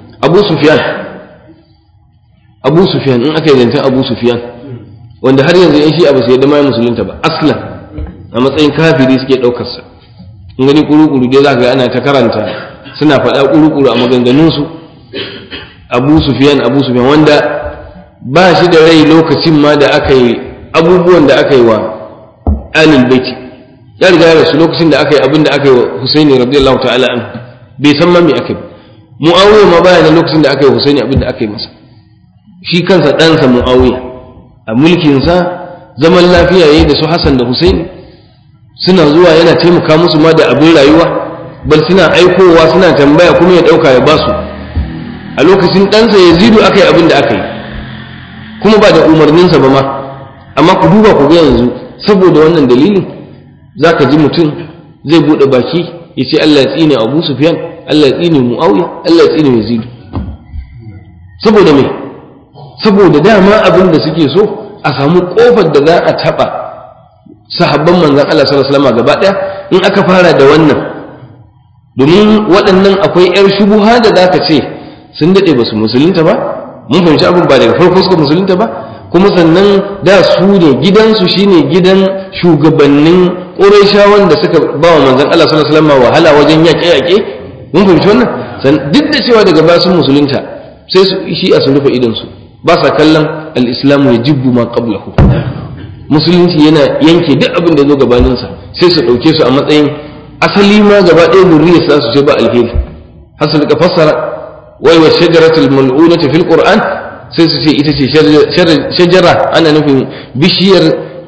Abu Sufyan in aka yi zancen Abu Sufyan wanda har yanzu yan shi'a ba su yadda ma musulunta ba aslan a matsayin kafiri suke ɗaukar sa. in gani kuru-kuru dai za ga ana ta karanta suna faɗa kuru-kuru a maganganunsu Abu Sufyan wanda ba shi da rai lokacin ma da aka yi abubuwan da aka yi wa alil baiti ya riga ya rasu lokacin da aka yi abin da aka yi wa Husaini radiyallahu ta'ala anhu bai san ma me aka yi. Muawiya ma baya da lokacin da aka yi Husaini abin da aka yi masa. shi kansa ɗansa Muawiya a mulkinsa zaman lafiya yayi da su Hassan da Husaini suna zuwa yana taimaka musu ma da abin rayuwa bal suna aikowa suna tambaya kuma ya ɗauka ya basu. a lokacin ɗansa Yazidu aka yi abin da aka yi kuma ba da umarninsa ba ma. amma ku duba ku ga yanzu saboda wannan dalilin za ka ji mutum zai buɗe baki yace Allah ya tsine Abu Sufyan, Allah ya tsine Muawiya, Allah ya tsine Yazid. Saboda me? Saboda dama abin da suke so a samu kofar da za a taba sahabban manzon Allah sallallahu alaihi wasallam gaba daya in aka fara da wannan. Domin waɗannan akwai yar shubuha da zaka ce sun dade ba su musulunta ba, mun fahimci abin ba daga farko suka musulunta ba, kuma sannan da su ne gidansu shine gidan shugabannin Qurayshawan da suka ba wa manzon Allah sallallahu alaihi wasallam wahala wajen yaƙe-yaƙe. Mun fahimci wannan? Duk da cewa daga ba sun musulunta sai su shi a su rufe idan su ba sa kallon al-islamu yajibu ma qablahu. Musulunci yana yanke duk abin da zo gabanin sa sai su dauke su a matsayin asali ma gaba ɗaya zuriyar sa su ce ba alheri. har su rika fassara wai wa shajaratul mal'unati fil qur'an sai su ce ita ce shajara ana nufin bishiyar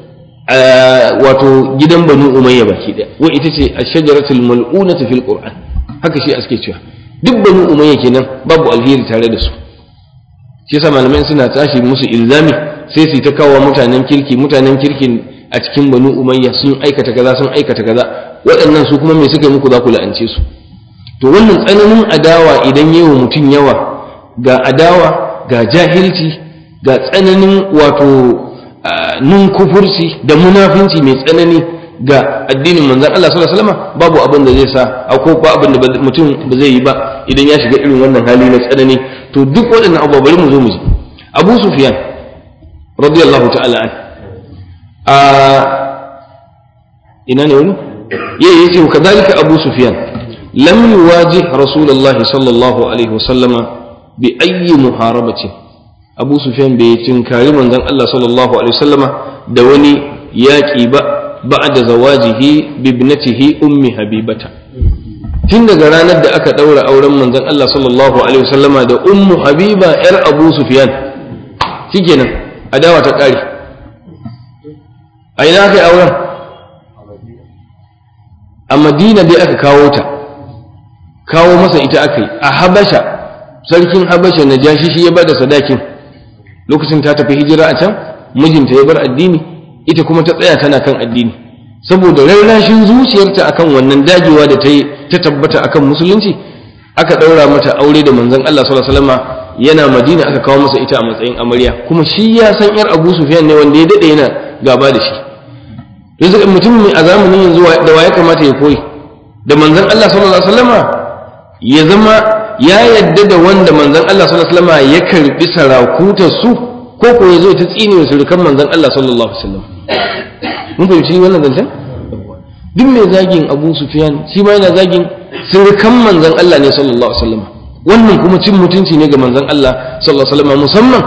wato gidan banu umayya baki daya wai ita ce ash-shajaratul mal'unati fil qur'an haka shi aske cewa duk banu umayya kenan babu alheri tare da su shi yasa malamai suna tashi musu ilzami sai su ta kawo mutanen kirkin a cikin banu umayya sun aikata kaza waɗannan su kuma me suka yi muku za ku la'ance su to wannan tsananin adawa idan yayi wa mutum yawa ga adawa ga jahilci ga tsananin wato kufurci da munafinci mai tsanani ga addinin manzon Allah sallallahu alaihi wasallam babu abin da zai sa ko ba abin da mutum ba zai yi ba idan ya shiga irin wannan hali na tsanani to duk waɗannan abubuwa bari mu zo mu ji Abu Sufyan radiyallahu ta'ala an ina ne wani yace kadhalika Abu Sufyan lam yuwajih Rasulullahi sallallahu alaihi wasallam bi ayyi muharabatin Abu Sufyan bai tinkari manzon Allah sallallahu alaihi wasallama da wani yaki ba ba'da zawajihi bi ibnatihi ummi habibata tun daga ranar da aka daura auren manzon Allah sallallahu alaihi wasallama da ummu habiba yar Abu Sufyan shikenan adawa ta kare a ina kai auren a Madina dai aka kawo masa ita akai a Habasha sarkin Habasha Najashi shi ya bada sadakin lokacin ta tafi hijira a can mijinta ya bar addini ita kuma ta tsaya tana kan addini saboda rarrashin zuciyarta akan wannan dagewa da ta yi ta tabbata akan musulunci aka daura mata aure da manzon Allah sallallahu alaihi wasallam yana Madina aka kawo masa ita a matsayin amarya kuma shi ya san yar Abu Sufyan ne wanda ya dade yana gaba da shi yanzu mutum mai a zamanin yanzu da waye kamata ya koyi da manzon Allah sallallahu alaihi wasallam ya zama ya yadda da wanda manzon Allah sallallahu alaihi wasallam ya karbi sarakutar su ko ko yazo ta tsine wa surukan manzon Allah sallallahu alaihi wasallam mun fahimci wannan zancen duk mai zagin Abu Sufyan shi ma yana zagin surukan manzon Allah ne sallallahu alaihi wasallam wannan kuma cin mutunci ne ga manzon Allah sallallahu alaihi wasallam musamman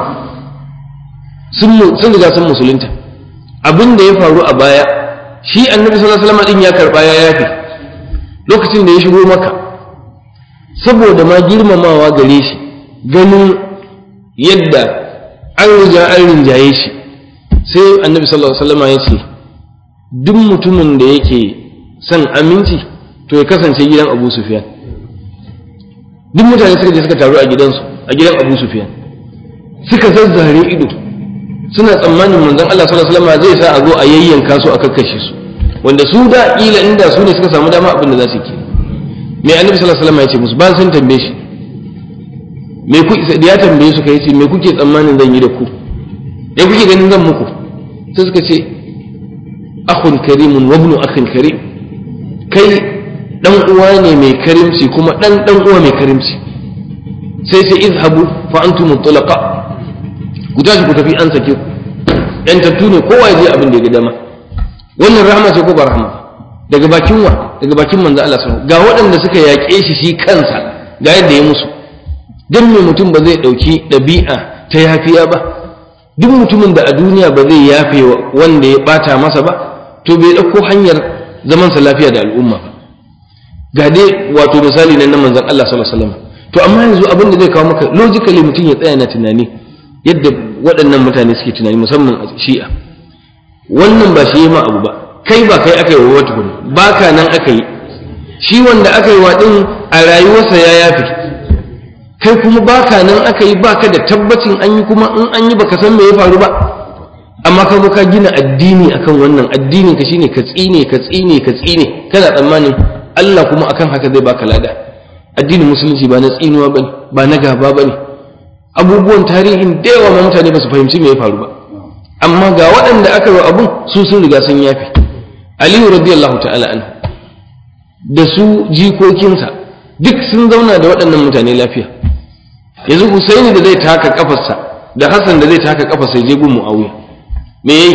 sun riga sun musulunta abin da ya faru a baya shi annabi sallallahu alaihi wasallam din ya karba ya yafi lokacin da ya shigo maka saboda ma girmamawa gare shi ganin yadda an rinjaye shi sai annabi sallallahu alaihi wasallam ya ce duk mutumin da yake son aminci to ya kasance gidan Abu Sufyan duk mutane suka je suka taru a gidan Abu Sufyan suka zazzare ido suna tsammanin manzon Allah sallallahu alaihi wasallam zai sa a zo a yayyanka su a kakkashe su wanda su da kila inda su ne suka samu dama abin da za su yi mai annabi sallallahu alaihi wasallam ya ce musu ba sun tambaye shi me ku ya tambaye su kai ce me kuke tsammanin zan yi da ku ya kuke ganin zan muku sai suka ce akhun karimun wa ibnu akhin karim kai dan uwa ne mai karimci kuma dan uwa mai karimci sai izhabu fa antum mutlaqa ku tashi ku tafi an sake ku yan tattu ne kowa ya je abin da ya ga dama wannan rahama ce ko ba rahama daga bakin wa daga bakin manzo Allah sallallahu ga waɗanda suka yaƙe shi kansa ga yadda ya musu dan me mutum ba zai dauki dabi'a ta yafiya ba duk mutumin da a duniya ba zai yafe wanda ya bata masa ba to bai dauko hanyar zaman sa lafiya da al'umma ga dai wato misali nan na manzon Allah sallallahu alaihi wasallam to amma yanzu abin da zai kawo maka logically mutum ya tsaya na tunani yadda waɗannan mutane suke tunani musamman a Shi'a wannan ba shi ma abu ba kai ba kai aka yi wa wata gudu ba ka nan aka yi shi wanda aka yi wa ɗin a rayuwarsa ya yafi kai kuma ba ka nan aka yi ba ka da tabbacin an yi kuma in an yi ba ka san me ya faru ba amma ka ka gina addini akan wannan addinin ka shine ka tsine kana tsammanin Allah kuma akan haka zai baka lada. Addinin musulunci ba na tsinuwa bane, ba na gaba bane. Abubuwan tarihin da yawa mutane ba su fahimci me ya faru ba, amma ga waɗanda aka yi abun su sun riga sun yafe. Aliyu radiyallahu ta'ala anhu da su jikokinsa duk sun zauna da waɗannan mutane lafiya. Yanzu Husaini da zai taka kafarsa da Hassan da zai taka kafarsa ya je gun Muawiya, me yayi?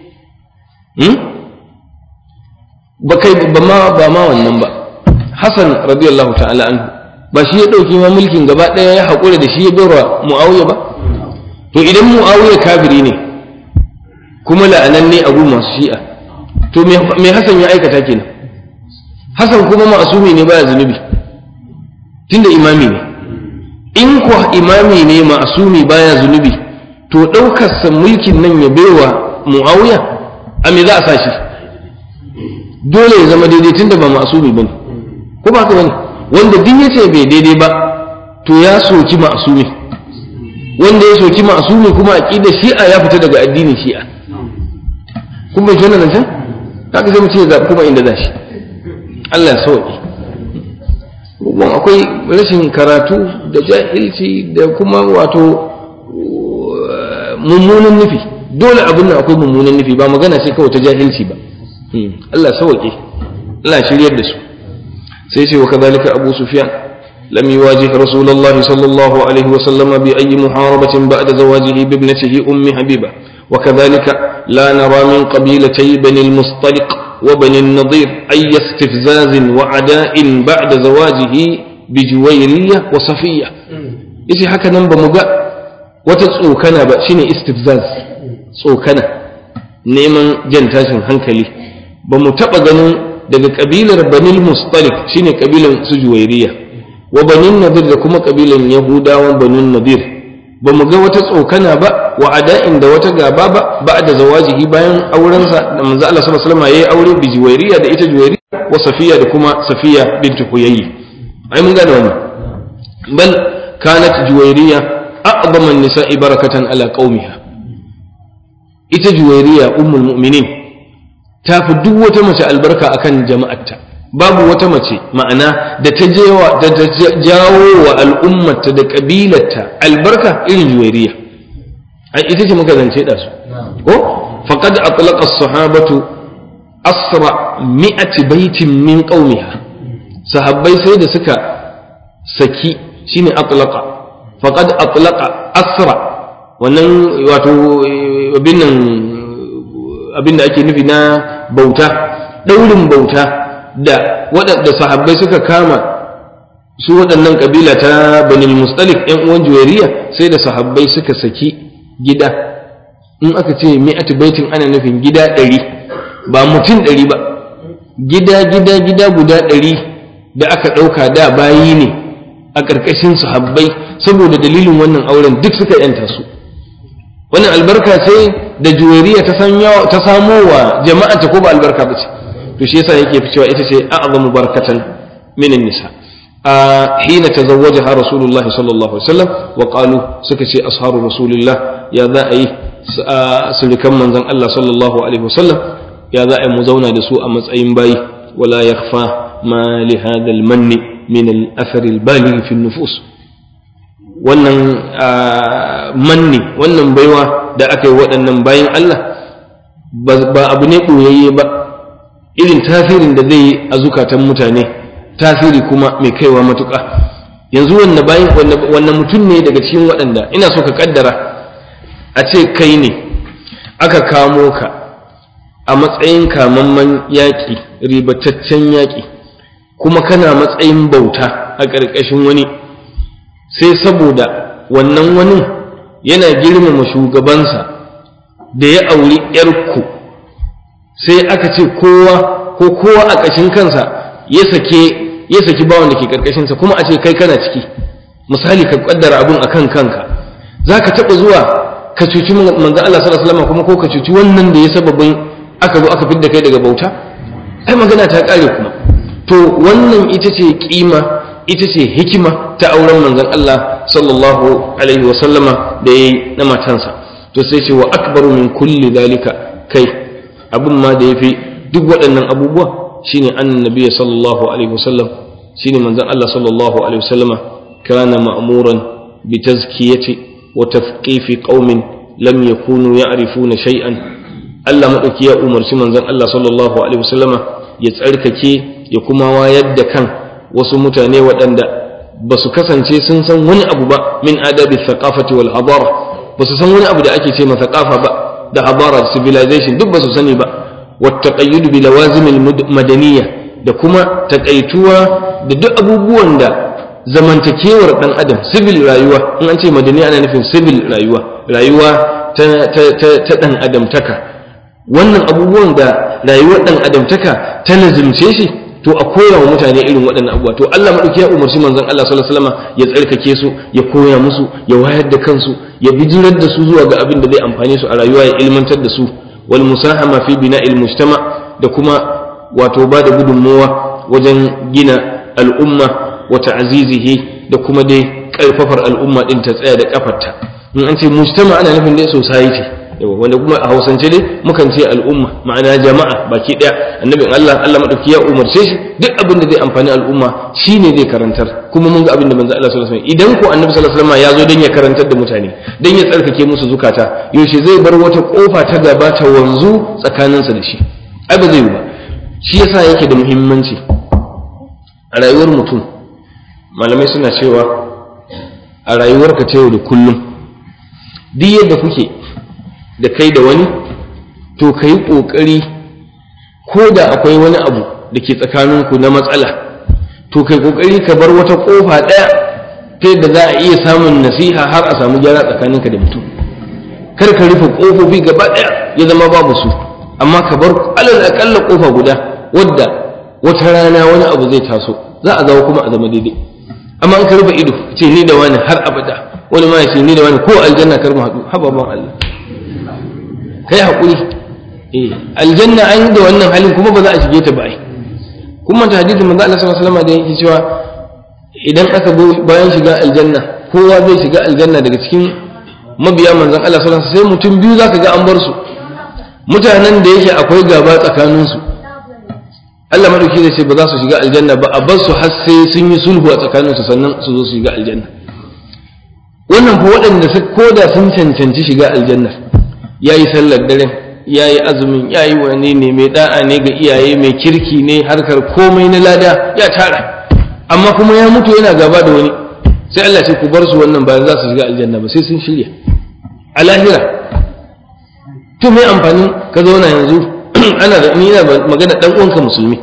Ba ma wannan ba. Hassan radiyallahu ta'ala anhu ba shi ya ɗauki ma mulkin gaba ɗaya ya haƙura da shi ya bayarwa Muawiya ba? To idan Muawiya kafiri ne kuma la'ananne a gun masu shi'a, to me Hassan ya aikata kenan? Hassan kuma ma'asumi ne, baya zunubi tunda imami ne. In kuwa imami ne ma'asumi baya zunubi, to ɗaukarsa mulkin nan ya baiwa Muawiya a me za a sa shi? Dole ya zama daidai tunda ba ma'asumi bane, ko ba haka bane? Wanda duk yace bai daidai ba to ya soki ma'asumi, wanda ya soki ma'asumi kuma aqidar shi'a ya fita daga addinin shi'a. Kun bai tona nan can kaga sai mu ce ga kuma inda zashi. Allah ya sauke. Kuma akwai rashin karatu da jahilci da kuma wato mummunan nufi. Dole abin nan akwai mummunan nufi, ba magana ce kawai ta jahilci ba. Allah ya sauke, Allah ya shiryar da su. sai ce wa kadhalika Abu Sufyan lam yuwajih Rasulullah sallallahu alaihi wa sallam bi ayyi muharabatin ba'da zawajihi bi ibnatihi ummi Habiba wa kadhalika la nara min qabilatay bani al-Mustaliq wa bani an-Nadir ay istifzaz wa ada'in ba'da zawajihi bi Juwayriyah wa Safiyyah. Yace haka nan ba mu ga wata tsokana ba, shine istifzaz, tsokana, neman jan tashin hankali, ba mu taɓa ganin daga ƙabilar banil mustalik shine ƙabilan su Juwayriyah wa banin nadir da kuma ƙabilan yahudawan banin nadir, ba mu ga wata tsokana ba wa ada'in da wata gaba ba da zawajihi bayan aurensa da manzo Allah sallallahu alaihi wasallam yayi aure bi Juwayriyah da ita Juwayriyah wa Safiya da kuma Safiya bint Huyayy. Ai mun gane wannan. Bal kanat Juwayriyah a'zama an-nisa'i barakatan ala qaumiha. Ita Juwayriyah ummul mu'minin ta fi duk wata mace albarka akan jama'arta. Babu wata mace ma'ana da ta jawo wa al'ummarta da kabilarta albarka irin Juwayriyah. Ai ita ce muka zance da su ko faqad atlaqa as-sahabatu asra 100 baitin min qaumiha. Sahabbai sai da suka saki, shine atlaqa, faqad atlaqa asra, wannan wato abin da ake nufi na bauta, daurin bauta da waɗanda sahabbai suka kama su waɗannan kabila ta Banil Mustalik ƴan uwan Juwayriyah, sai da sahabbai suka saki gida. In aka ce mi'atu baitin ana nufin gida 100, ba mutum 100 ba, gida guda 100 da aka ɗauka da bayi ne a ƙarƙashin sahabbai, saboda dalilin wannan auren duk suka yanta su. Wannan albarka ce da Juwayriyah ta samo wa jama'ata, ko ba albarka ba ce? To shi yasa yake cewa ita ce a'zamu barakatan min an-nisa. Hina tazawwajaha Rasulullah sallallahu alaihi wasallam wa qalu, suka ce ashabu Rasulillah, ya za a yi surikan manzon Allah sallallahu alaihi wasallam, ya za a yi mu zauna da su a matsayin bayi. Wala yakhfa ma li hadha al-manni min al-athar al-baligh fi an-nufus. Wannan manni, wannan baiwa da aka yi waɗannan bayan Allah ba abu ne ɓoyayye ba, irin tasirin da zai yi a zukatan mutane, tasiri kuma mai kaiwa matuƙa. Yanzu wannan mutum ne daga cikin waɗanda, ina so ka ƙaddara a ce kai ne aka kamo ka a matsayin kamamman yaƙi, ribataccen yaƙi, kuma kana matsayin bauta a ƙarƙashin wani, sai saboda wannan wani yana girmama shugabansa da ya auri ‘yarku, sai aka ce kowa a ƙashin kansa ya saki bawan da ke ƙarƙashinsa, kuma a ce kai kana ciki. Misali, ka ƙaddara abin a kan kanka, za ka taɓa zuwa ka cuci manzan Allah sallallahu alaihi wasallam, kuma ko ka cuci wannan da ya sababin aka zo aka fidda kai daga bauta? Ai magana ta ƙare kuma. To wannan ita ce ƙima, ita ce hikima ta auren manzon Allah sallallahu alaihi wa sallama da yayi na matansa. To sai ce wa akbaru min kulli dalika, kai abin ma da yafi duk waɗannan abubuwa, shine annabi sallallahu alaihi wasallam shine manzon Allah sallallahu alaihi wasallama kana ma'muran bi tazkiyati wa tafqifi qaumin lam yakunu ya'rifuna shay'an. Allah madauki ya umarci manzon Allah sallallahu alaihi wasallama ya tsarkake ya kuma wayar da kan wasu mutane waɗanda ba su kasance sun san wani abu ba min adabi thaqafati wal hadara, ba su san wani abu da ake ce ma thaqafa ba da hadara civilization duk ba su sani ba. wa taqayyud bi lawazim al madaniyya, da kuma takaituwa da duk abubuwan da zamantakewar dan adam civil rayuwa, in an ce madaniya ana nufin civil rayuwa ta dan adamtaka. wannan abubuwan da rayuwar dan adamtaka ta lazimce shi, to a koya wa mutane irin waɗannan abubuwa. To Allah madauki ya umarci manzon Allah sallallahu alaihi wasallam ya tsarkake su, ya koya musu, ya wayar da kansu, ya bijirar da su zuwa ga abin da zai amfane su a rayuwa, ya ilmantar da su. wal musahama fi bina'il mujtama, da kuma wato ba da gudunmuwa wajen gina al'umma wa ta'azizihi, da kuma dai karfafar al'umma din ta tsaya da kafarta. in an ce mujtama ana nufin dai society, wanda kuma a Hausance dai mukan ce al'umma, ma'ana jama'a baki daya. annabin Allah madauki ya umarce shi duk abin da zai amfani al'umma shine zai karantar. kuma mun ga abin da manzo Allah sallallahu alaihi wasallam, idan ko annabi sallallahu alaihi wasallam ya zo dan ya karantar da mutane, dan ya tsarkake musu zukata, yaushe zai bar wata kofa ta gaba ta wanzu tsakaninsa da shi? ai ba zai yi ba. shi yasa yake da muhimmanci a rayuwar mutum. malamai suna cewa a rayuwarka ta yau da kullum, duk yadda kuke da kai da wani, to ka yi ƙoƙari ko da akwai wani abu da ke tsakaninku na matsala, to kai ƙoƙari ka bar wata ƙofa ɗaya ta yadda za a iya samun nasiha har a samu gyara tsakaninka da mutum. kar ka rufe ƙofofi gaba ɗaya ya zama babu su, amma ka bar alal aƙalla ƙofa guda wadda wata rana wani abu zai taso, za a zawo kuma a zama daidai. amma an ka rufe ido ce ni da wani har abada, wani ma ya ce ni da wani ko aljanna kar mu haɗu, hababan Allah kai haƙuri. aljanna an da wannan halin kuma ba za a shige ta ba. kuma ta hadisin manzo Allah sallallahu alaihi wasallam da yake cewa idan aka zo bayan shiga aljanna, kowa zai shiga aljanna daga cikin mabiya manzon Allah sallallahu alaihi wasallam, sai mutum biyu zaka ga an bar su, mutanen da yake akwai gaba tsakanin su. Allah madauki zai ce ba za su shiga aljanna ba, a bar su har sai sun yi sulhu a tsakanin su sannan su zo su shiga aljanna. wannan fa waɗanda su koda sun cancanci shiga aljanna, ya yi sallar dare, ya yi azumin, ya yi wani ne, mai da'a ne ga iyaye, mai kirki ne, harkar komai na lada ya tara, amma kuma ya mutu yana gaba da wani. sai Allah ce ku bar su, wannan ba za su shiga aljanna ba sai sun shirya a lahira. to mai amfanin ka zauna yanzu ana da ni na magana dan uwanka musulmi,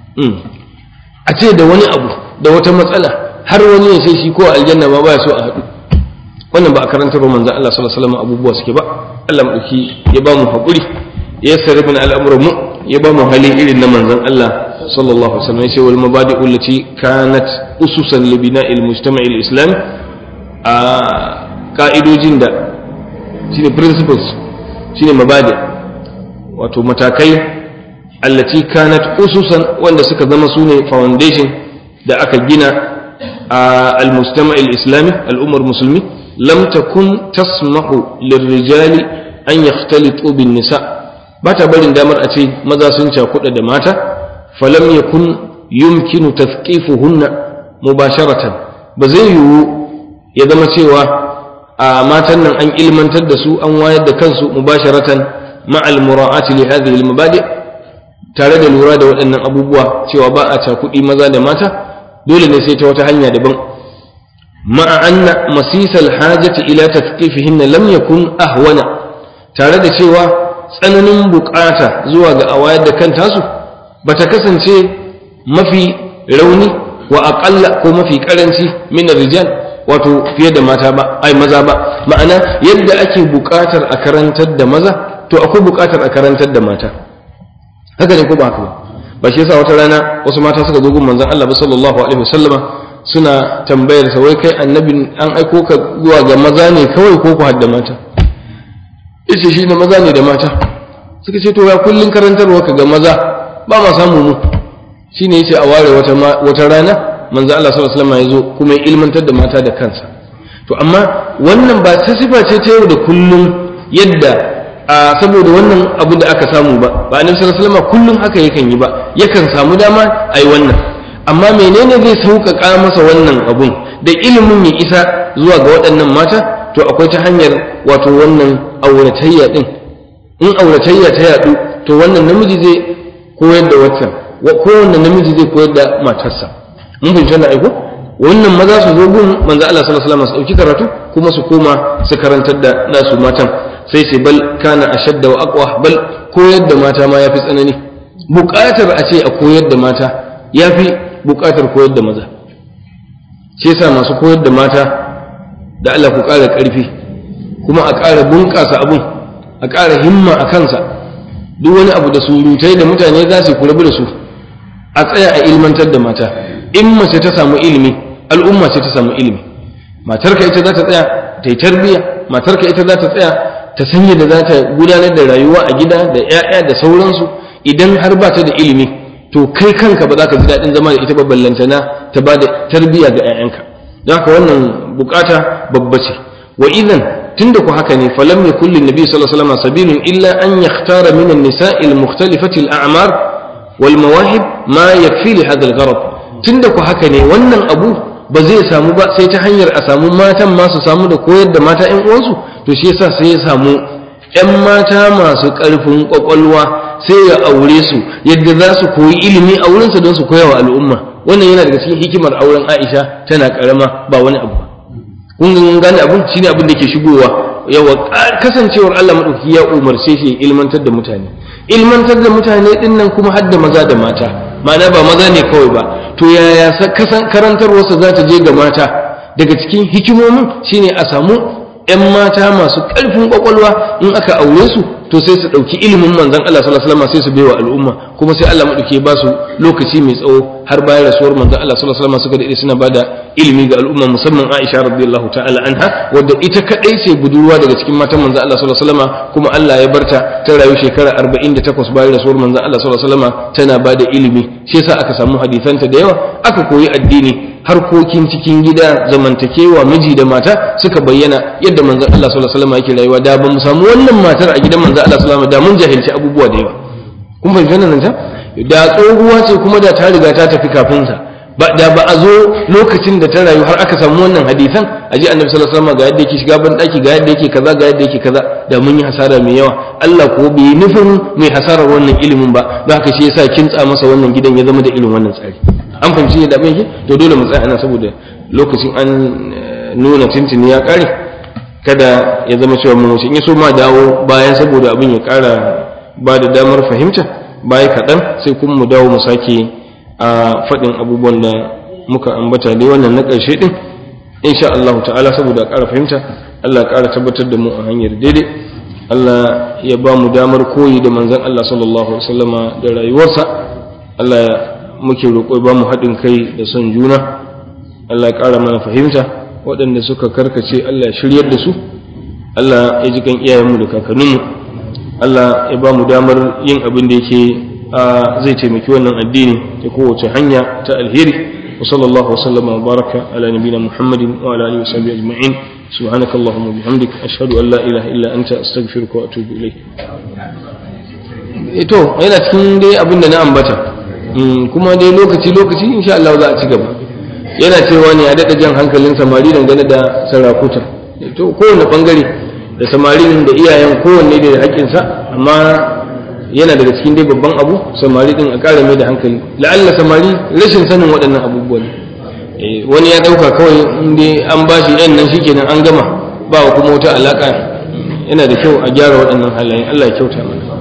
a ce da wani abu da wata matsala har wani ya ce shi ko aljanna ba ya so a haɗu. wannan ba a karanta ba manzon Allah sallallahu alaihi wasallam abubuwa suke ba. Allah madauki ya ba mu haƙuri, ya yassara mana al'amuran mu, ya ba mu hali irin na manzon Allah sallallahu alaihi wasallam. sai wal mabadi'u allati kanat ususan li bina'il mujtama'i al-islami, a ka'idojin da shine principles, shine mabadi, wato matakai, allati kanat ususan wanda suka zama sune foundation da aka gina al-mujtama'i al-islami, al'ummar musulmi. lam takun tasmahu lirrijali an yakhtalitu bin nisa, ba ta barin damar a ce maza sun cakuɗa da mata. falam yakun yumkinu tafqifuhunna mubasharatan, ba zai yiwu ya zama cewa a matan nan an ilmantar da su, an wayar da kansu mubasharatan ma'al mura'ati li hadhihi al-mabadi', tare da lura da waɗannan abubuwa cewa ba a cakuɗi maza da mata, dole ne sai ta wata hanya daban. مع أن مسيس الحاجة إلى تثقيفهن لم يكن أهون، tare da cewa tsananin bukata zuwa ga awayar da kan tasu bata kasance mafi rauni wa aqalla ko mafi karanci min rijal, wato fiye da mata ba, ai maza ba. ma'ana yadda ake bukatar a karantar da maza, to akwai bukatar a karantar da mata. haka ne ko ba haka ba? shi yasa wata rana wasu mata suka zo gun manzon Allah sallallahu alaihi wasallama, suna tambayar sa, wai kai annabin an aiko ka zuwa ga maza ne kawai ko ku hadda mata? yace shi ne maza ne da mata. suka ce to ya kullun karantarwa ka ga maza ba ma samu mu. shine yace a ware wata rana manzo Allah sallallahu alaihi wasallam ya zo kuma ya ilmantar da mata da kansa. to amma wannan ba ta sifa ce ta yau da kullum yadda saboda wannan abu da aka samu ba annabi sallallahu alaihi wasallam kullum haka yakan yi ba, yakan samu dama ai wannan, amma menene zai sauƙaƙa masa wannan abun da ilimin ya isa zuwa ga waɗannan mata, to akwai ta hanyar wato wannan auratayya din. In auratayya ta yadu, to wannan namiji zai koyar da waccan, kowanne namiji zai koyar da matarsa. Mun fahimci wannan aiko? Wannan maza su zo gun manzo Allah sallallahu alaihi wasallam su dauki karatu kuma su koma su karantar da nasu matan. Sai sai bal kana ashadda wa aqwa, bal koyar da mata ma yafi tsanani. Buƙatar a ce a koyar da mata yafi buƙatar koyar da maza. Shi yasa masu koyar da mata da Allah ku ƙara ƙarfi, kuma a ƙara bunƙasa abun, a ƙara himma a kansa. Duk wani abu da surutai da mutane za su kurabu da su, a tsaya a ilmantar da mata. In mace ta samu ilimi, al'umma ce ta samu ilimi. Matarka ita za ta tsaya ta yi tarbiyya, matarka ita za ta tsaya ta san yadda za ta gudanar da rayuwa a gida da 'ya'ya da sauransu. Idan har ba ta da ilimi, to kai kanka ba za ka ji daɗin zama da ita ba, ballantana ta ba da tarbiyya ga 'ya'yanka. Don haka wannan bukata babba ce. Wa idan tunda ku haka ne, falam yakul lin nabi sallallahu alaihi wasallam sabilun illa an yakhtara min an-nisa'i al-mukhtalifati al-a'mar wal mawahib ma yakfi li hadha al-gharad. Tunda ku haka ne, wannan abu ba zai samu ba sai ta hanyar a samu matan ma su samu da koyar da mata ƴan uwansu. To shi yasa sai ya samu ƴan mata masu ƙarfin ƙwaƙwalwa, sai ya aure su yadda za su koyi ilimi a wurinsa don su koya wa al'umma. Wannan yana daga cikin hikimar auren Aisha tana ƙarama, ba wani abu ba. Kun gane abin shine abin da ke shigowa yawa, kasancewar Allah madauki ya umarce shi ilmantar da mutane. Ilmantar da mutane din nan kuma hadda maza da mata, ma'ana ba maza ne kawai ba. To yaya karantarwarsa za ta je ga mata? Daga cikin hikimomin shine a samu 'yan mata masu ƙarfin ƙwaƙwalwa, in aka aure su to sai su ɗauki ilimin manzon Allah sallallahu alaihi wasallam sai su baiwa al'umma, kuma sai Allah madauki ba su lokaci mai tsawo har bayan rasuwar manzon Allah sallallahu alaihi wasallam suka dade suna bada ilimi ga al'umma, musamman Aisha radiyallahu ta'ala anha, wadda ita kadai ce budurwa daga cikin matan manzon Allah sallallahu alaihi wasallam, kuma Allah ya barta ta rayu shekara 48 bayan rasuwar manzon Allah sallallahu alaihi wasallam tana bada ilimi. Shi yasa aka samu hadisanta da yawa, aka koyi addini, harkokin cikin gida, zamantakewa miji da mata suka bayyana yadda manzon Allah sallallahu alaihi wasallam yake rayuwa. Da ba mu samu wannan matar a gidan manzon Allah sallallahu alaihi wasallam da mun jahilci abubuwa da yawa. Kun fahimci nan ta? Da tsohuwa ce kuma da ta riga ta tafi kafin sa. Da ba a zo lokacin da ta rayu har aka samu wannan hadisan, aji annabi sallallahu alaihi wasallam ga yadda yake shiga ban daki, ga yadda yake kaza, ga yadda yake kaza, da mun yi hasara mai yawa. Allah ko bai nufin mai hasarar wannan ilimin ba, don haka shi yasa kintsa masa wannan gidan ya zama da irin wannan tsari. An fahimci yadda abin yake? To dole mu tsaya ana, saboda lokacin an nuna tintini ya kare, kada ya zama cewa mun wuce. In ya so ma dawo bayan, saboda abin ya kara ba da damar fahimta, baya kaɗan sai kuma mu dawo mu sake a faɗin abubuwan da muka ambata dai wannan na ƙarshe ɗin, insha Allah ta'ala, saboda ƙara fahimta. Allah ƙara tabbatar da mu a hanyar daidai. Allah ya ba mu damar koyi da manzon Allah sallallahu alaihi wasallama da rayuwarsa. Allah muke roƙo ba mu haɗin kai da son juna. Allah ya ƙara mana fahimta. Waɗanda suka karkace Allah ya shiryar da su. Allah ya ji kan iyayenmu da kakanninmu. Allah ya ba mu damar yin abin da yake zai taimaki wannan addini ta kowace hanya ta alheri. Wa sallallahu wasallama wa baraka ala nabiyina Muhammadin wa ala alihi wa sahbihi ajma'in. Subhanaka Allahumma bihamdik, ashhadu an la ilaha illa anta, astaghfiruka wa atubu ilayk. Ito yana cikin dai abin da na ambata, kuma dai lokaci insha Allah za a ci gaba. Yana cewa ne a daɗa jan hankalin samari dangane da sarakuta. To kowane bangare da samarin da iyayen kowanne da haƙƙinsa, amma yana daga cikin dai babban abu samari din a ƙara mai da hankali. La'alla samari rashin sanin waɗannan abubuwa ne. Wani ya ɗauka kawai inda an ba shi yan nan shikenan an gama, ba kuma wata alaƙa. Yana da kyau a gyara waɗannan halayen. Allah ya kyauta mana.